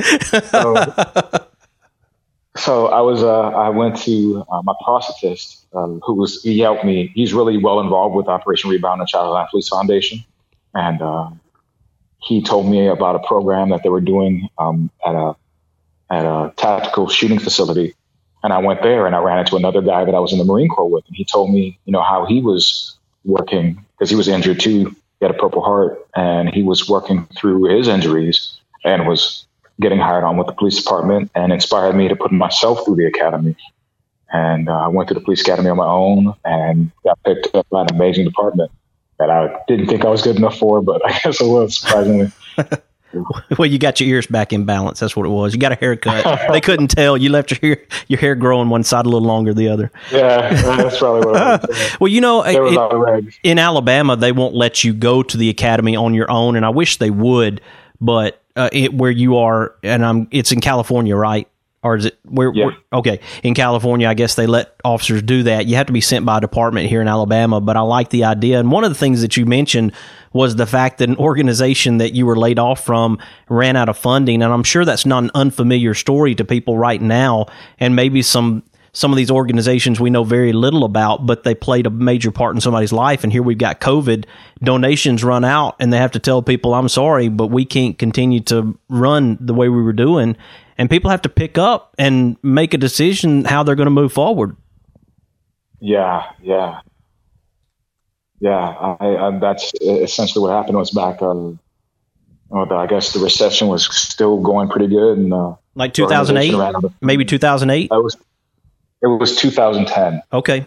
So I went to my prosthetist, he helped me. He's really well involved with Operation Rebound and Child Line Police Foundation. And he told me about a program that they were doing at a tactical shooting facility. And I went there, and I ran into another guy that I was in the Marine Corps with. And he told me, how he was working, because he was injured too. He had a Purple Heart, and he was working through his injuries and was getting hired on with the police department, and inspired me to put myself through the academy. And I went to the police academy on my own and got picked up by an amazing department that I didn't think I was good enough for, but I guess I was, surprisingly. Well, you got your ears back in balance. That's what it was. You got a haircut. They couldn't tell. You left your hair grow on one side a little longer than the other. Yeah, that's probably what it was. Well, in Alabama, they won't let you go to the academy on your own, and I wish they would, but where you are, and it's in California, right? Or is it where? Okay, in California, I guess they let officers do that. You have to be sent by a department here in Alabama, but I like the idea. And one of the things that you mentioned was the fact that an organization that you were laid off from ran out of funding, and I'm sure that's not an unfamiliar story to people right now. And maybe some of these organizations we know very little about, but they played a major part in somebody's life. And here we've got COVID, donations run out, and they have to tell people, I'm sorry, but we can't continue to run the way we were doing. And people have to pick up and make a decision how they're going to move forward. Yeah. That's essentially what happened. Was back I guess the recession was still going pretty good. And like 2008, maybe 2008? It was 2010. Okay.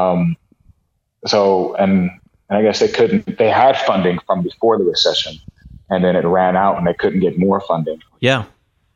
So, and I guess they had funding from before the recession, and then it ran out and they couldn't get more funding. Yeah.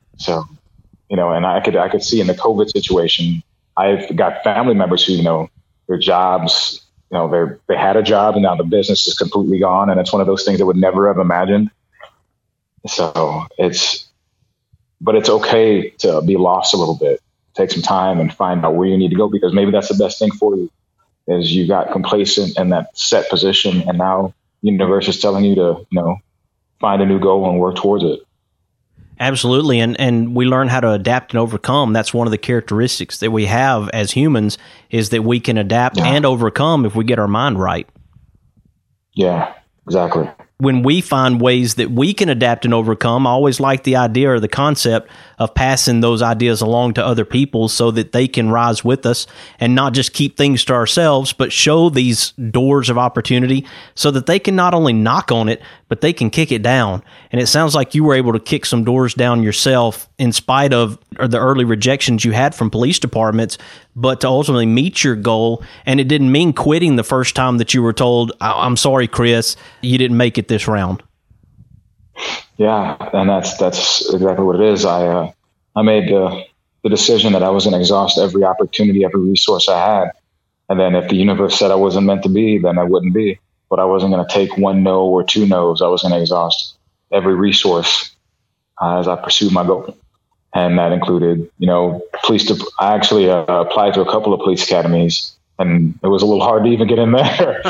So, and I could see in the COVID situation, I've got family members who, their jobs, they had a job and now the business is completely gone. And it's one of those things that would never have imagined. So but it's okay to be lost a little bit, take some time and find out where you need to go, because maybe that's the best thing for you, is you got complacent in that set position. And now the universe is telling you to, find a new goal and work towards it. Absolutely. And we learn how to adapt and overcome. That's one of the characteristics that we have as humans, is that we can adapt and overcome if we get our mind right. Yeah, exactly. When we find ways that we can adapt and overcome, I always like the idea or the concept of passing those ideas along to other people so that they can rise with us and not just keep things to ourselves, but show these doors of opportunity so that they can not only knock on it, but they can kick it down. And it sounds like you were able to kick some doors down yourself in spite of the early rejections you had from police departments, but to ultimately meet your goal. And it didn't mean quitting the first time that you were told, I'm sorry, Chris, you didn't make it this round. Yeah, and that's exactly what it is. I made the decision that I was going to exhaust every opportunity, every resource I had. And then if the universe said I wasn't meant to be, then I wouldn't be. But I wasn't going to take one no or two no's. I was going to exhaust every resource as I pursued my goal. And that included, I actually applied to a couple of police academies, and it was a little hard to even get in there.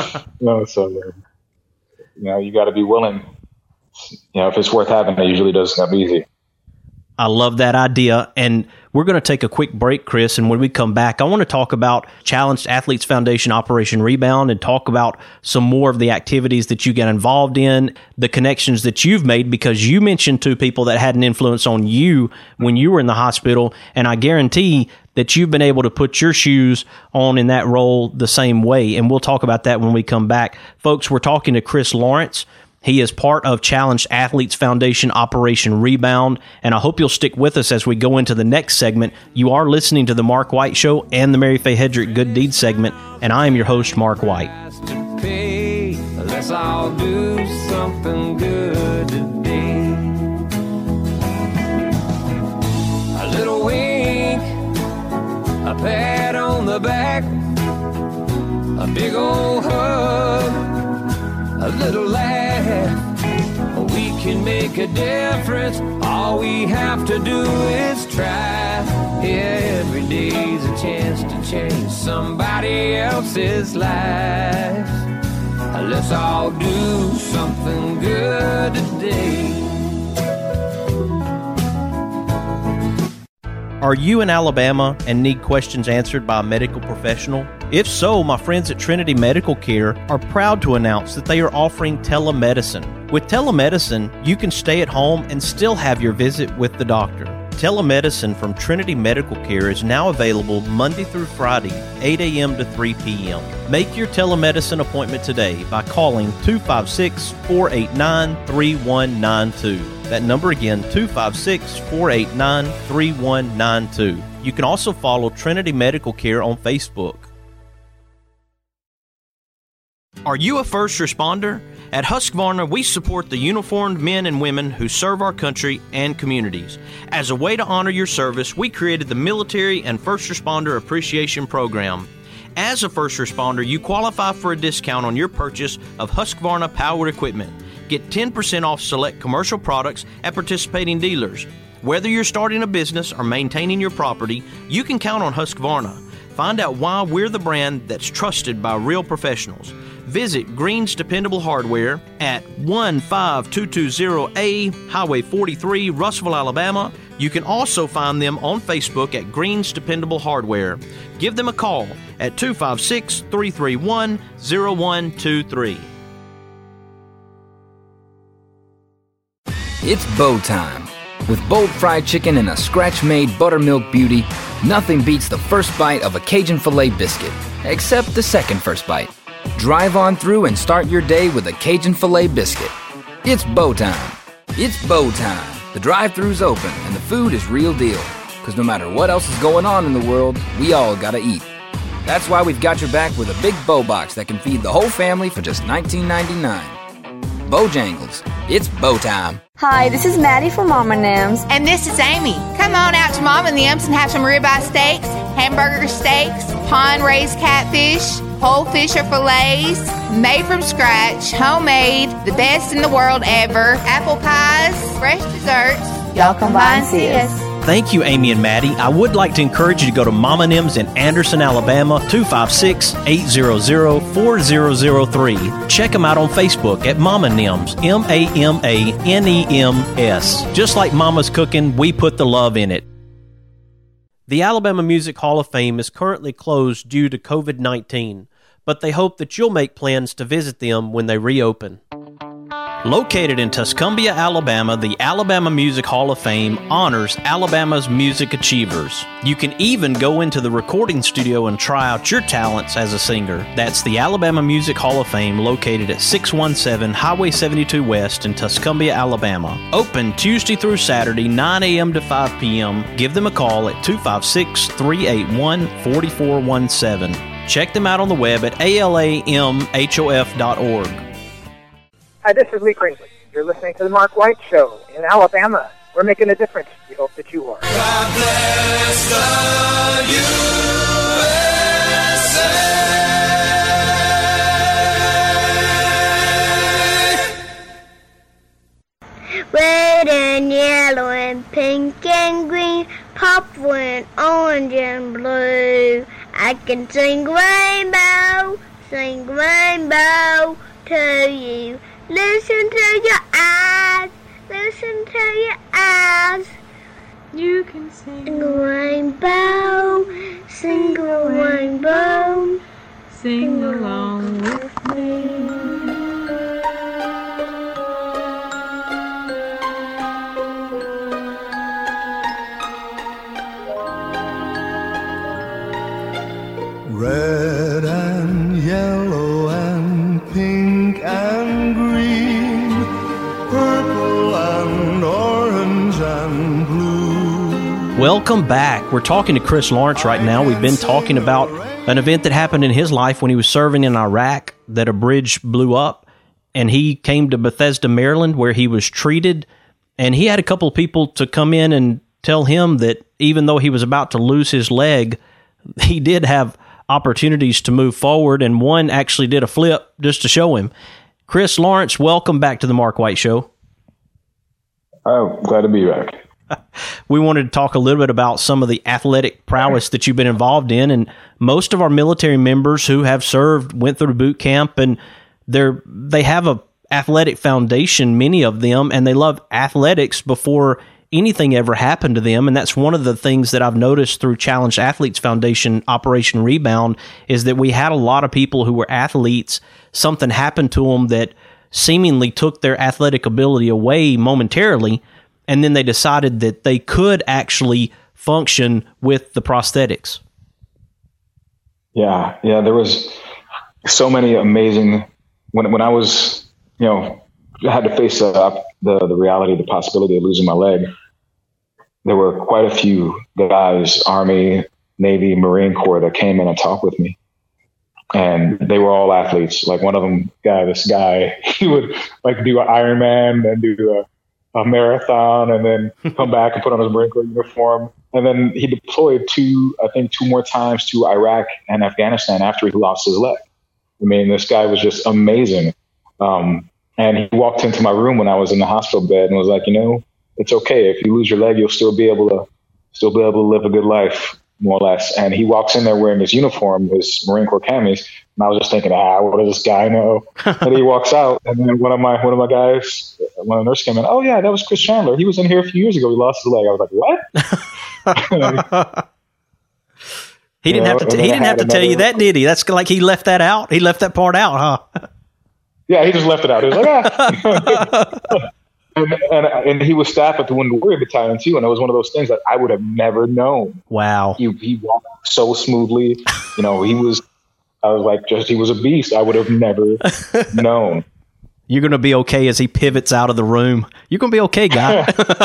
You got to be willing. If it's worth having, it usually doesn't come easy. I love that idea. And we're going to take a quick break, Chris. And when we come back, I want to talk about Challenged Athletes Foundation Operation Rebound and talk about some more of the activities that you get involved in, the connections that you've made, because you mentioned two people that had an influence on you when you were in the hospital. And I guarantee that you've been able to put your shoes on in that role the same way. And we'll talk about that when we come back. Folks, we're talking to Chris Lawrence. He is part of Challenged Athletes Foundation Operation Rebound, and I hope you'll stick with us as we go into the next segment. You are listening to The Mark White Show and the Mary Faye Hedrick Good Deeds segment, and I am your host, Mark White. Let's all do something good today. A little wink, a pat on the back, a big old hug, a little laugh. We can make a difference. All we have to do is try. Every day's a chance to change somebody else's life. Let's all do something good today. Are you in Alabama and need questions answered by a medical professional? If so, my friends at Trinity Medical Care are proud to announce that they are offering telemedicine. With telemedicine, you can stay at home and still have your visit with the doctor. Telemedicine from Trinity Medical Care is now available Monday through Friday, 8 a.m. to 3 p.m. Make your telemedicine appointment today by calling 256-489-3192. That number again, 256-489-3192. You can also follow Trinity Medical Care on Facebook. Are you a first responder? At Husqvarna, we support the uniformed men and women who serve our country and communities. As a way to honor your service, we created the Military and First Responder Appreciation Program. As a first responder, you qualify for a discount on your purchase of Husqvarna powered equipment. Get 10% off select commercial products at participating dealers. Whether you're starting a business or maintaining your property, you can count on Husqvarna. Find out why we're the brand that's trusted by real professionals. Visit Green's Dependable Hardware at 15220A Highway 43, Russellville, Alabama. You can also find them on Facebook at Green's Dependable Hardware. Give them a call at 256-331-0123. It's bow time. With bold fried chicken and a scratch-made buttermilk beauty, nothing beats the first bite of a Cajun filet biscuit, except the second first bite. Drive on through and start your day with a Cajun filet biscuit. It's bow time. It's bow time. The drive-thru's open and the food is real deal. Because no matter what else is going on in the world, we all gotta eat. That's why we've got your back with a big bow box that can feed the whole family for just $19.99. Bojangles, it's bow time. Hi, this is Maddie from Mama Nims. And this is Amy. Come on out to Mama Nims and have some ribeye steaks, hamburger steaks, pond-raised catfish, whole fish or fillets, made from scratch, homemade, the best in the world ever, apple pies, fresh desserts. Y'all come by and see us. Thank you, Amy and Maddie. I would like to encourage you to go to Mama Nim's in Anderson, Alabama, 256-800-4003. Check them out on Facebook at Mama Nim's, MAMANEMS. Just like Mama's cooking, we put the love in it. The Alabama Music Hall of Fame is currently closed due to COVID-19, but they hope that you'll make plans to visit them when they reopen. Located in Tuscumbia, Alabama, the Alabama Music Hall of Fame honors Alabama's music achievers. You can even go into the recording studio and try out your talents as a singer. That's the Alabama Music Hall of Fame, located at 617 Highway 72 West in Tuscumbia, Alabama. Open Tuesday through Saturday, 9 a.m. to 5 p.m. Give them a call at 256-381-4417. Check them out on the web at alamhof.org. Hi, this is Lee Cringley. You're listening to The Mark White Show in Alabama. We're making a difference. We hope that you are. God bless the USA. Red and yellow and pink and green, purple and orange and blue. I can sing rainbow to you. Listen to your eyes, listen to your eyes. You can sing a rainbow, sing a rainbow, sing along with me. Red and yellow and pink and green, purple and orange and blue. Welcome back. We're talking to Chris Lawrence right now. We've been talking about an event that happened in his life when he was serving in Iraq, that a bridge blew up, and he came to Bethesda, Maryland, where he was treated, and he had a couple of people to come in and tell him that even though he was about to lose his leg, he did have opportunities to move forward, and one actually did a flip just to show him. Chris Lawrence, welcome back to the Mark White Show. Oh, glad to be back. We wanted to talk a little bit about some of the athletic prowess that you've been involved in, and most of our military members who have served went through boot camp, and they have a athletic foundation, many of them, and they love athletics before anything ever happened to them. And that's one of the things that I've noticed through Challenged Athletes Foundation, Operation Rebound, is that we had a lot of people who were athletes. Something happened to them that seemingly took their athletic ability away momentarily, and then they decided that they could actually function with the prosthetics. Yeah, there was so many amazing, when I was, I had to face up the reality, the possibility of losing my leg. There were quite a few guys, Army, Navy, Marine Corps, that came in and talked with me. And they were all athletes. Like one of them, this guy, he would like do an Ironman and do a marathon and then come back and put on his Marine Corps uniform. And then he deployed two more times to Iraq and Afghanistan after he lost his leg. I mean, this guy was just amazing. And he walked into my room when I was in the hospital bed and was like, it's okay. If you lose your leg, you'll still be able to live a good life, more or less. And he walks in there wearing his uniform, his Marine Corps camis. And I was just thinking, what does this guy know? And he walks out, and then one of my guys, one of the nurses came in. Oh yeah, that was Chris Chandler. He was in here a few years ago. He lost his leg. I was like, what? He didn't have to tell you that, did he? That's like he left that out. He left that part out, huh? Yeah, he just left it out. He was like, And he was staff at the Wounded Warrior Battalion too, and it was one of those things that I would have never known. Wow, he walked so smoothly. He was a beast. I would have never known. You're going to be okay as he pivots out of the room. You're going to be okay, guy.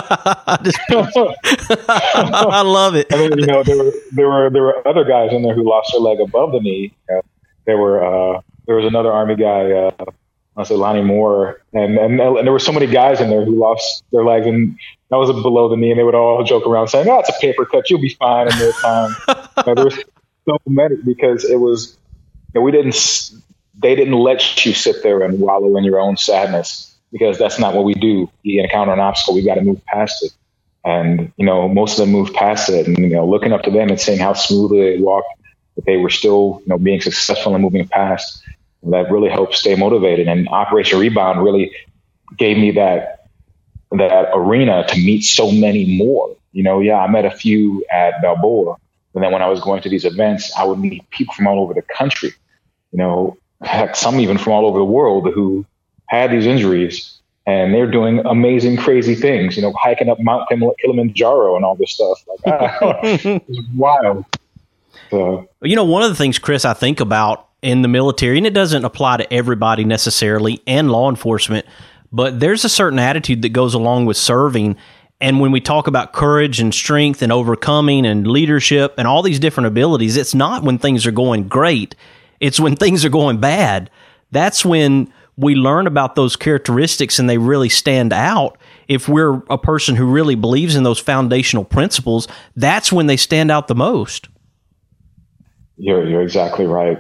I love it. And then, there were other guys in there who lost their leg above the knee. There was another Army guy. I said Lonnie Moore, and there were so many guys in there who lost their legs, and that was below the knee, and they would all joke around saying, "Oh, it's a paper cut. You'll be fine in no time." so many, because it was, they didn't let you sit there and wallow in your own sadness, because that's not what we do. You encounter an obstacle, we got to move past it. And, most of them moved past it, and, looking up to them and seeing how smoothly they walked, that they were still, being successful and moving past, that really helped stay motivated. And Operation Rebound really gave me that arena to meet so many more. I met a few at Balboa, and then when I was going to these events, I would meet people from all over the country, heck, some even from all over the world who had these injuries, and they're doing amazing, crazy things, hiking up Mount Kilimanjaro and all this stuff. It's wild. So, one of the things, Chris, I think about in the military, and it doesn't apply to everybody necessarily, and law enforcement, but there's a certain attitude that goes along with serving. And when we talk about courage and strength and overcoming and leadership and all these different abilities, it's not when things are going great. It's when things are going bad. That's when we learn about those characteristics and they really stand out. If we're a person who really believes in those foundational principles, that's when they stand out the most. You're exactly right.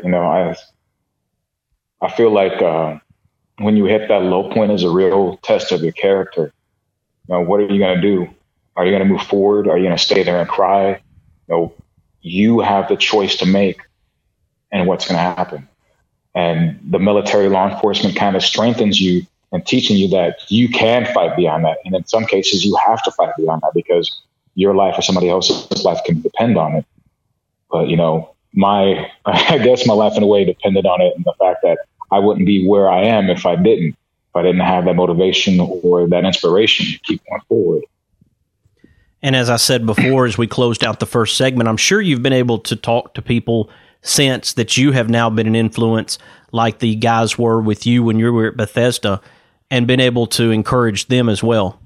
I feel like when you hit that low point is a real test of your character. What are you going to do? Are you going to move forward? Are you going to stay there and cry? You have the choice to make and what's going to happen. And the military law enforcement kind of strengthens you and teaching you that you can fight beyond that. And in some cases, you have to fight beyond that because your life or somebody else's life can depend on it. But, I guess my life in a way depended on it, and the fact that I wouldn't be where I am if I didn't have that motivation or that inspiration to keep going forward. And as I said before, as we closed out the first segment, I'm sure you've been able to talk to people since that you have now been an influence like the guys were with you when you were at Bethesda, and been able to encourage them as well.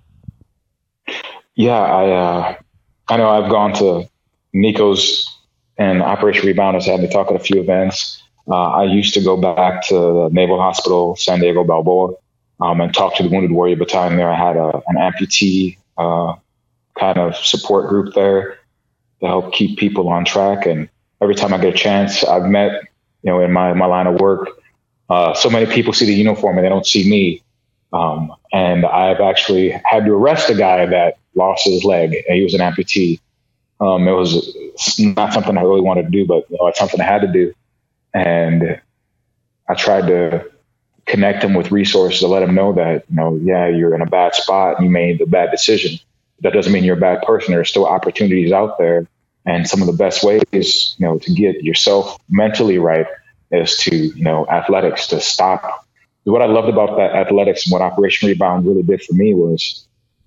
Yeah, I know I've gone to Nico's and Operation Rebound has had me talk at a few events. I used to go back to the Naval Hospital, San Diego Balboa, and talk to the Wounded Warrior Battalion there. I had an amputee kind of support group there to help keep people on track. And every time I get a chance, I've met, in my line of work, so many people see the uniform and they don't see me. And I've actually had to arrest a guy that lost his leg, and he was an amputee. It was not something I really wanted to do, but it's something I had to do. And I tried to connect him with resources to let him know that, you're in a bad spot and you made a bad decision. That doesn't mean you're a bad person. There are still opportunities out there. And some of the best ways, to get yourself mentally right is to, athletics, to stop. What I loved about that athletics and what Operation Rebound really did for me was,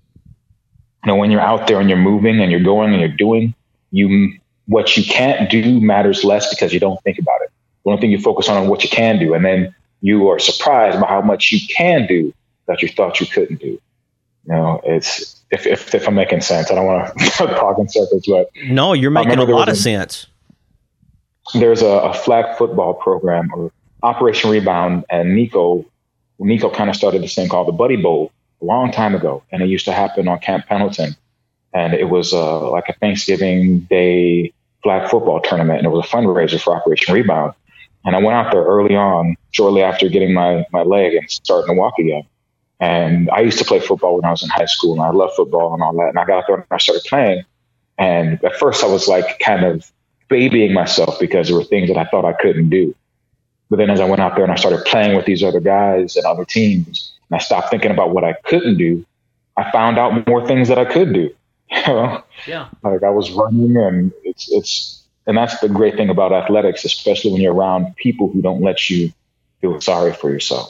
when you're out there and you're moving and you're going and you're doing, what you can't do matters less because you don't think about it. The only thing you focus on is what you can do. And then you are surprised by how much you can do that you thought you couldn't do. It's, if I'm making sense, I don't want to talk in circles, but no, you're making a lot of sense. There's a flag football program or Operation Rebound, and Nico kind of started this thing called the Buddy Bowl a long time ago. And it used to happen on Camp Pendleton. And it was like a Thanksgiving Day flag football tournament. And it was a fundraiser for Operation Rebound. And I went out there early on, shortly after getting my leg and starting to walk again. And I used to play football when I was in high school, and I loved football and all that. And I got out there and I started playing. And at first I was like kind of babying myself because there were things that I thought I couldn't do. But then as I went out there and I started playing with these other guys and other teams, and I stopped thinking about what I couldn't do, I found out more things that I could do. Yeah. Like I was running, and and that's the great thing about athletics, especially when you're around people who don't let you feel sorry for yourself.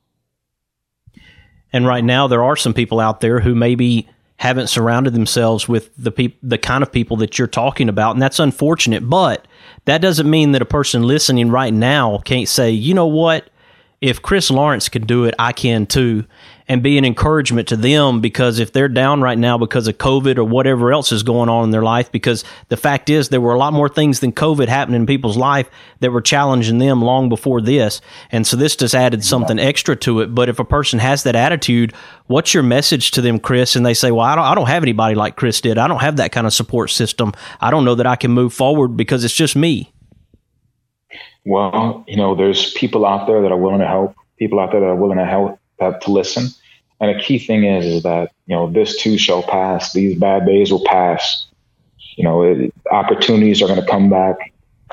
And right now, there are some people out there who maybe haven't surrounded themselves with the kind of people that you're talking about, and that's unfortunate. But that doesn't mean that a person listening right now can't say, you know what? If Chris Lawrence can do it, I can too, and be an encouragement to them, because if they're down right now because of COVID or whatever else is going on in their life, because the fact is there were a lot more things than COVID happening in people's life that were challenging them long before this. And so this just added something extra to it. But if a person has that attitude, what's your message to them, Chris? And they say, well, I don't have anybody like Chris did. I don't have that kind of support system. I don't know that I can move forward because it's just me. Well, there's people out there that are willing to help, people out there that are willing to help, to listen. And the key thing is that, this too shall pass. These bad days will pass. Opportunities are going to come back.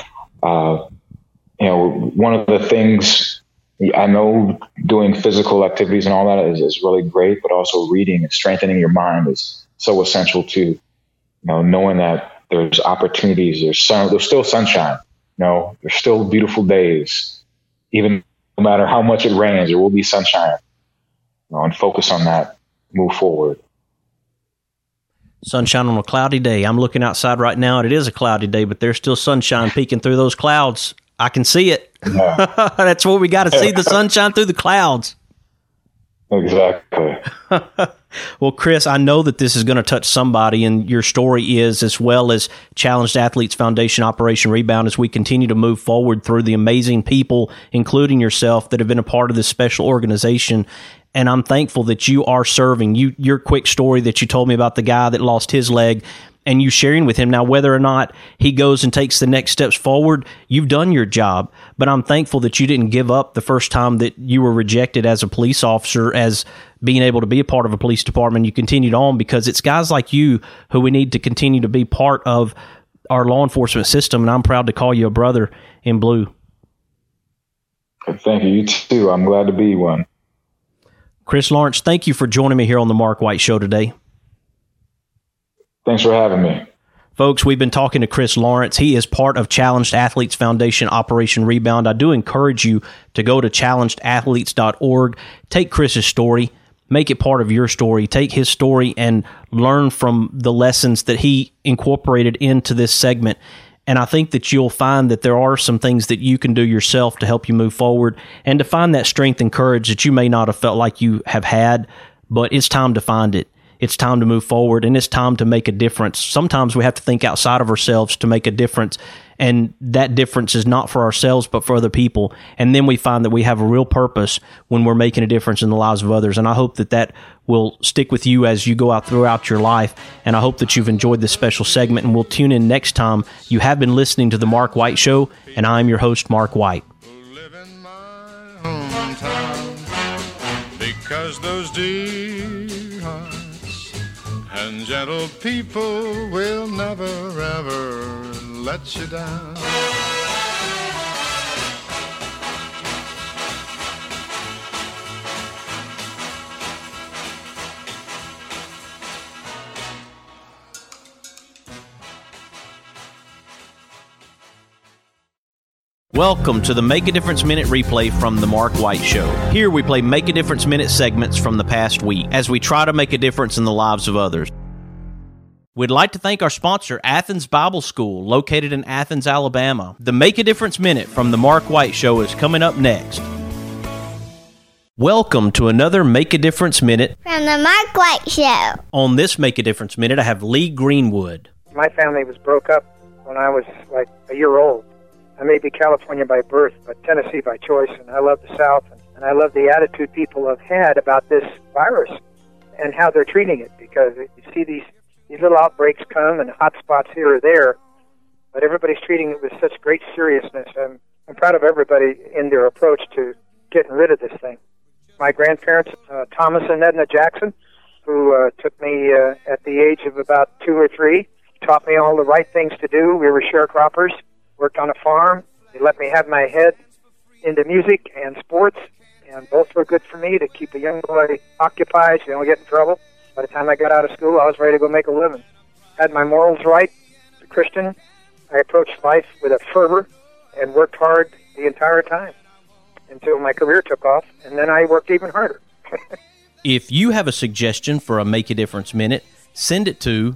One of the things I know, doing physical activities and all that is really great, but also reading and strengthening your mind is so essential too. Knowing that there's opportunities, there's still sunshine. There's still beautiful days. Even no matter how much it rains, there will be sunshine. And focus on that. Move forward. Sunshine on a cloudy day. I'm looking outside right now, and it is a cloudy day, but there's still sunshine peeking through those clouds. I can see it. Yeah. That's what we got to see, the sunshine through the clouds. Exactly. Well, Chris, I know that this is going to touch somebody, and your story is, as well as Challenged Athletes Foundation Operation Rebound, as we continue to move forward through the amazing people, including yourself, that have been a part of this special organization. And I'm thankful that you are serving. Your quick story that you told me about the guy that lost his leg, and you sharing with him. Now, whether or not he goes and takes the next steps forward, you've done your job. But I'm thankful that you didn't give up the first time that you were rejected as a police officer, as being able to be a part of a police department. You continued on, because it's guys like you who we need to continue to be part of our law enforcement system. And I'm proud to call you a brother in blue. Thank you. You too. I'm glad to be one. Chris Lawrence, thank you for joining me here on the Mark White Show today. Thanks for having me. Folks, we've been talking to Chris Lawrence. He is part of Challenged Athletes Foundation Operation Rebound. I do encourage you to go to challengedathletes.org. Take Chris's story. Make it part of your story. Take his story and learn from the lessons that he incorporated into this segment. And I think that you'll find that there are some things that you can do yourself to help you move forward and to find that strength and courage that you may not have felt like you have had, but it's time to find it. It's time to move forward, and it's time to make a difference. Sometimes we have to think outside of ourselves to make a difference, and that difference is not for ourselves but for other people. And then we find that we have a real purpose when we're making a difference in the lives of others. And I hope that that will stick with you as you go out throughout your life. And I hope that you've enjoyed this special segment, and we'll tune in next time. You have been listening to The Mark White Show, and I'm your host, Mark White. Because those dear hearts and gentle people will never, ever let you down. Welcome to the Make a Difference Minute replay from The Mark White Show. Here we play Make a Difference Minute segments from the past week as we try to make a difference in the lives of others. We'd like to thank our sponsor, Athens Bible School, located in Athens, Alabama. The Make a Difference Minute from The Mark White Show is coming up next. Welcome to another Make a Difference Minute from The Mark White Show. On this Make a Difference Minute, I have Lee Greenwood. My family was broke up when I was like a year old. I may be California by birth, but Tennessee by choice, and I love the South, and I love the attitude people have had about this virus and how they're treating it, because you see these little outbreaks come and hot spots here or there, but everybody's treating it with such great seriousness. I'm proud of everybody in their approach to getting rid of this thing. My grandparents, Thomas and Edna Jackson, who took me at the age of about 2 or 3, taught me all the right things to do. We were sharecroppers. Worked on a farm. They let me have my head into music and sports, and both were good for me to keep a young boy occupied so you don't get in trouble. By the time I got out of school, I was ready to go make a living. Had my morals right. As a Christian, I approached life with a fervor and worked hard the entire time until my career took off, and then I worked even harder. If you have a suggestion for a Make a Difference Minute, send it to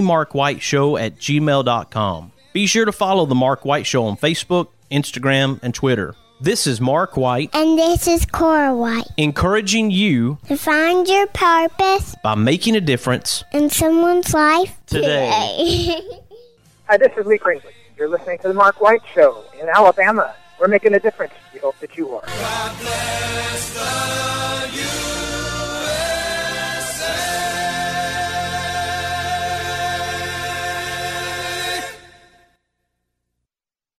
themarkwhiteshow@gmail.com. Be sure to follow The Mark White Show on Facebook, Instagram, and Twitter. This is Mark White. And this is Cora White. Encouraging you to find your purpose by making a difference in someone's life today. Hi, this is Lee Kringsley. You're listening to The Mark White Show in Alabama. We're making a difference. We hope that you are. God bless the USA.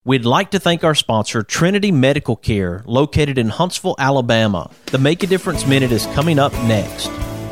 We'd like to thank our sponsor, Trinity Medical Care, located in Huntsville, Alabama. The Make a Difference Minute is coming up next.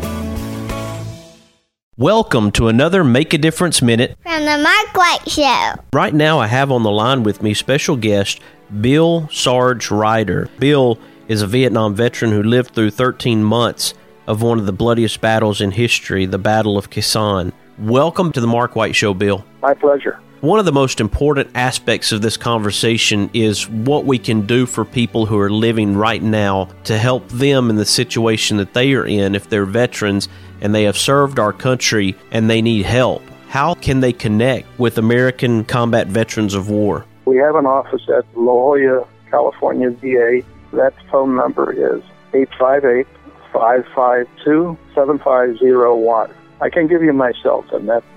Welcome to another Make a Difference Minute from the Mark White Show. Right now I have on the line with me special guest Bill Sarge Ryder. Bill is a Vietnam veteran who lived through 13 months of one of the bloodiest battles in history, the Battle of Khe Sanh. Welcome to the Mark White Show, Bill. My pleasure. One of the most important aspects of this conversation is what we can do for people who are living right now to help them in the situation that they are in if they're veterans and they have served our country and they need help. How can they connect with American Combat Veterans of War? We have an office at La Jolla, California, VA. That phone number is 858-552-7501. I can give you my cell phone. That's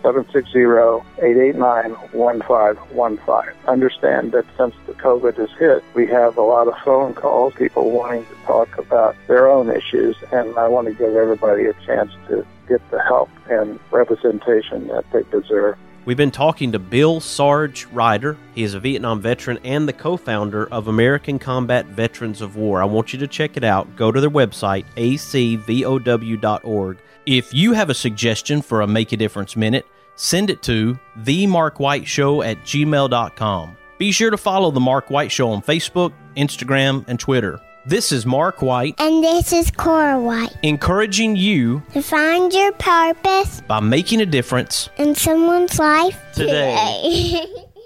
760-889-1515. Understand that since the COVID has hit, we have a lot of phone calls, people wanting to talk about their own issues, and I want to give everybody a chance to get the help and representation that they deserve. We've been talking to Bill Sarge Ryder. He is a Vietnam veteran and the co-founder of American Combat Veterans of War. I want you to check it out. Go to their website, acvow.org. If you have a suggestion for a Make a Difference Minute, send it to themarkwhiteshow@gmail.com. Be sure to follow The Mark White Show on Facebook, Instagram, and Twitter. This is Mark White. And this is Cora White. Encouraging you to find your purpose by making a difference in someone's life today.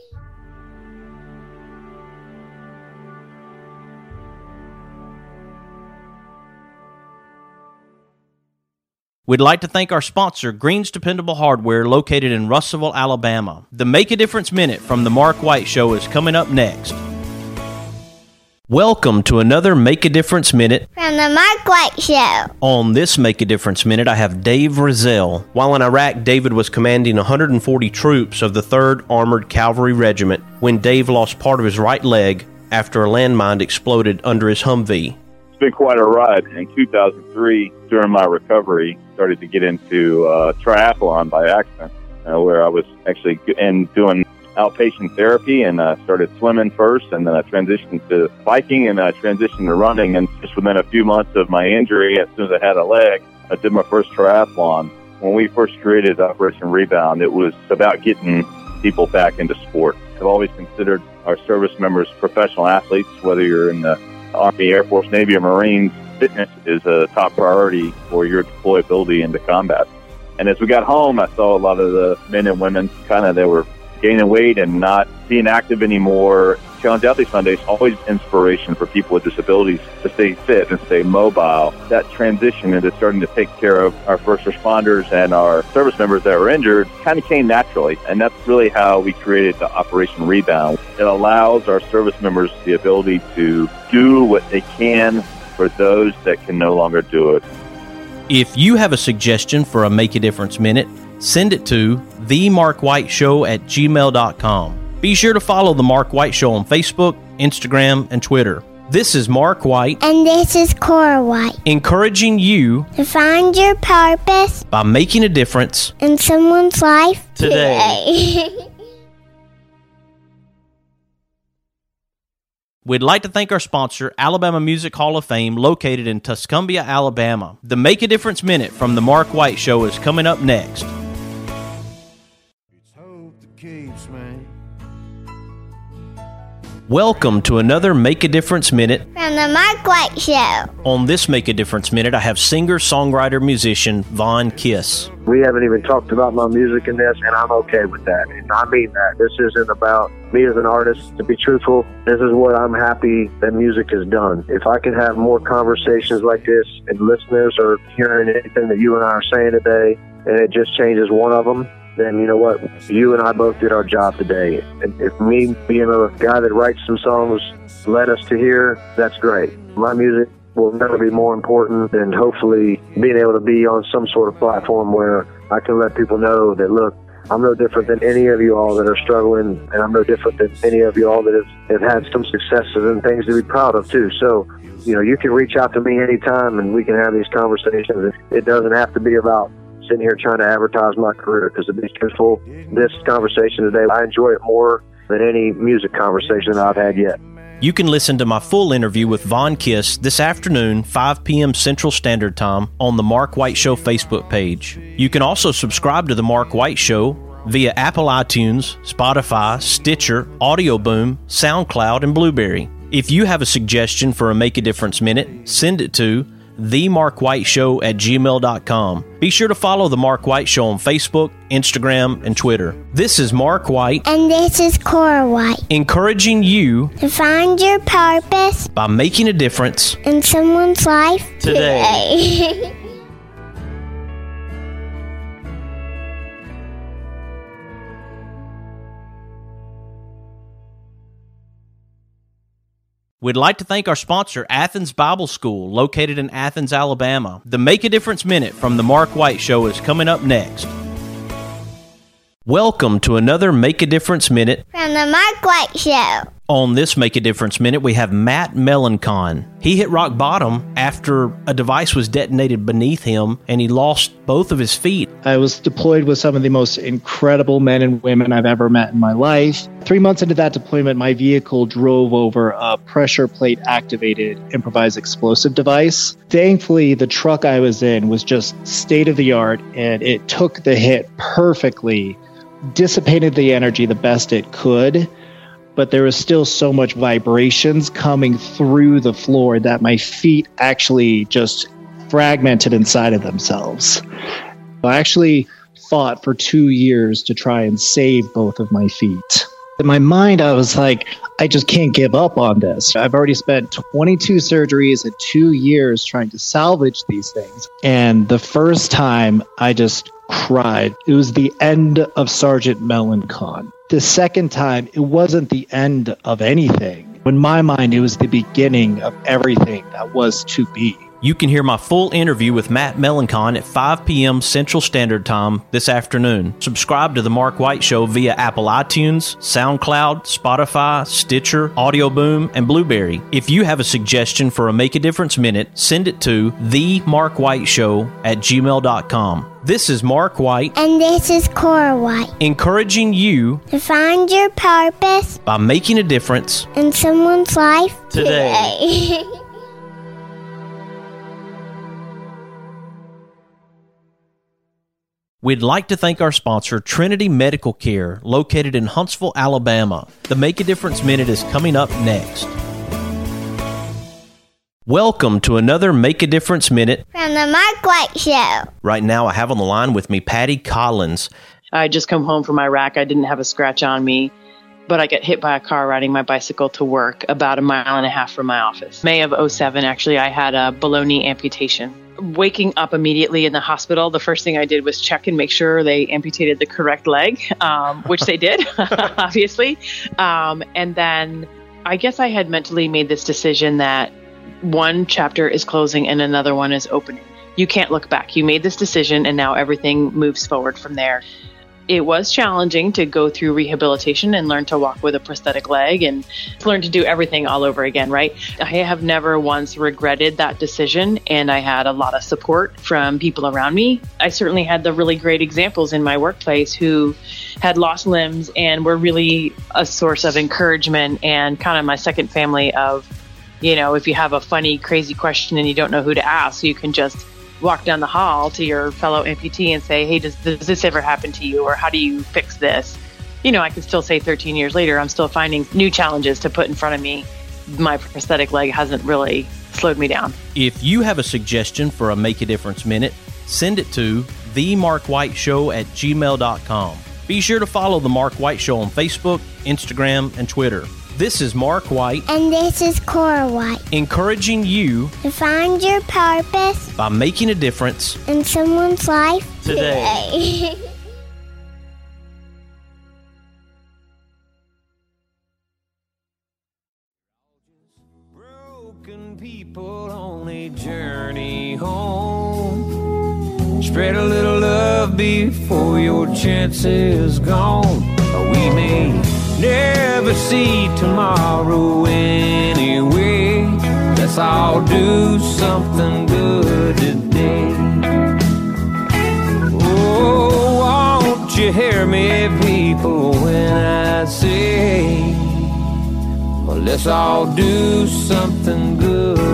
We'd like to thank our sponsor, Green's Dependable Hardware, located in Russellville, Alabama. The Make a Difference Minute from The Mark White Show is coming up next. Welcome to another Make a Difference Minute from the Mark White Show. On this Make a Difference Minute, I have Dave Rizell. While in Iraq, David was commanding 140 troops of the 3rd Armored Cavalry Regiment when Dave lost part of his right leg after a landmine exploded under his Humvee. It's been quite a ride. In 2003, during my recovery, started to get into triathlon by accident, where I was actually doing outpatient therapy, and started swimming first, and then I transitioned to biking, and I transitioned to running. And just within a few months of my injury, as soon as I had a leg, I did my first triathlon. When we first created Operation Rebound, it was about getting people back into sport. I've always considered our service members professional athletes, whether you're in the Army, Air Force, Navy, or Marines. Fitness is a top priority for your deployability into combat. And as we got home, I saw a lot of the men and women they were gaining weight and not being active anymore. Challenge Athletes Foundation, always inspiration for people with disabilities to stay fit and stay mobile. That transition into starting to take care of our first responders and our service members that were injured kind of came naturally. And that's really how we created the Operation Rebound. It allows our service members the ability to do what they can for those that can no longer do it. If you have a suggestion for a Make a Difference Minute, send it to themarkwhiteshow@gmail.com. Be sure to follow The Mark White Show on Facebook, Instagram, and Twitter. This is Mark White. And this is Cora White. Encouraging you to find your purpose by making a difference in someone's life today. We'd like to thank our sponsor, Alabama Music Hall of Fame, located in Tuscumbia, Alabama. The Make a Difference Minute from The Mark White Show is coming up next. Welcome to another Make a Difference Minute from the Mark White Show. On this Make a Difference Minute, I have singer, songwriter, musician Von Kiss. We haven't even talked about my music in this, and I'm okay with that. And I mean that. This isn't about me as an artist. To be truthful, this is what I'm happy that music has done. If I could have more conversations like this, and listeners are hearing anything that you and I are saying today, and it just changes one of them, then you know what? You and I both did our job today. And if me being a guy that writes some songs led us to here, that's great. My music will never be more important than hopefully being able to be on some sort of platform where I can let people know that, look, I'm no different than any of you all that are struggling, and I'm no different than any of you all that have had some successes and things to be proud of too. So, you know, you can reach out to me anytime and we can have these conversations. It doesn't have to be about sitting here trying to advertise my career, because to be truthful, this conversation today, I enjoy it more than any music conversation I've had yet. You can listen to my full interview with Von Kiss this afternoon, 5 p.m. Central Standard Time, on the Mark White Show Facebook page. You can also subscribe to the Mark White Show via Apple iTunes, Spotify, Stitcher, Audio Boom, SoundCloud, and Blueberry. If you have a suggestion for a Make a Difference Minute, send it to themarkwhiteshow@gmail.com. Be sure to follow The Mark White Show on Facebook, Instagram, and Twitter. This is Mark White. And this is Cora White. Encouraging you to find your purpose by making a difference in someone's life today. We'd like to thank our sponsor, Athens Bible School, located in Athens, Alabama. The Make a Difference Minute from The Mark White Show is coming up next. Welcome to another Make a Difference Minute from The Mark White Show. On this Make a Difference Minute, we have Matt Melancon. He hit rock bottom after a device was detonated beneath him, and he lost both of his feet. I was deployed with some of the most incredible men and women I've ever met in my life. 3 months into that deployment, my vehicle drove over a pressure plate activated improvised explosive device. Thankfully, the truck I was in was just state of the art, and it took the hit perfectly, dissipated the energy the best it could. But there was still so much vibrations coming through the floor that my feet actually just fragmented inside of themselves. I actually fought for 2 years to try and save both of my feet. In my mind, I was like, I just can't give up on this. I've already spent 22 surgeries and 2 years trying to salvage these things. And the first time, I just cried. It was the end of Sergeant Melancon. The second time, it wasn't the end of anything. In my mind, it was the beginning of everything that was to be. You can hear my full interview with Matt Melancon at 5 p.m. Central Standard Time this afternoon. Subscribe to The Mark White Show via Apple iTunes, SoundCloud, Spotify, Stitcher, Audio Boom, and Blueberry. If you have a suggestion for a Make a Difference Minute, send it to themarkwhiteshow@gmail.com. This is Mark White. And this is Cora White. Encouraging you to find your purpose by making a difference in someone's life today. We'd like to thank our sponsor, Trinity Medical Care, located in Huntsville, Alabama. The Make a Difference Minute is coming up next. Welcome to another Make a Difference Minute from The Mark White Show. Right now, I have on the line with me Patty Collins. I just come home from Iraq. I didn't have a scratch on me, but I got hit by a car riding my bicycle to work about 1.5 miles from my office. May of 2007, actually, I had a below knee amputation. Waking up immediately in the hospital, the first thing I did was check and make sure they amputated the correct leg, which they did, obviously. And then I guess I had mentally made this decision that one chapter is closing and another one is opening. You can't look back. You made this decision and now everything moves forward from there. It was challenging to go through rehabilitation and learn to walk with a prosthetic leg and learn to do everything all over again, right? I have never once regretted that decision, and I had a lot of support from people around me. I certainly had the really great examples in my workplace who had lost limbs and were really a source of encouragement and kind of my second family of, you know, if you have a funny, crazy question and you don't know who to ask, you can just walk down the hall to your fellow amputee and say, hey, does this ever happen to you? Or how do you fix this? You know, I can still say 13 years later, I'm still finding new challenges to put in front of me. My prosthetic leg hasn't really slowed me down. If you have a suggestion for a Make a Difference Minute, send it to themarkwhiteshow@gmail.com. Be sure to follow The Mark White Show on Facebook, Instagram, and Twitter. This is Mark White. And this is Cora White. Encouraging you to find your purpose by making a difference in someone's life today. Broken people on a journey home. Spread a little love before your chance is gone. We may never see tomorrow anyway. Let's all do something good today. Oh, won't Don't you hear me, people, when I say, well, let's all do something good.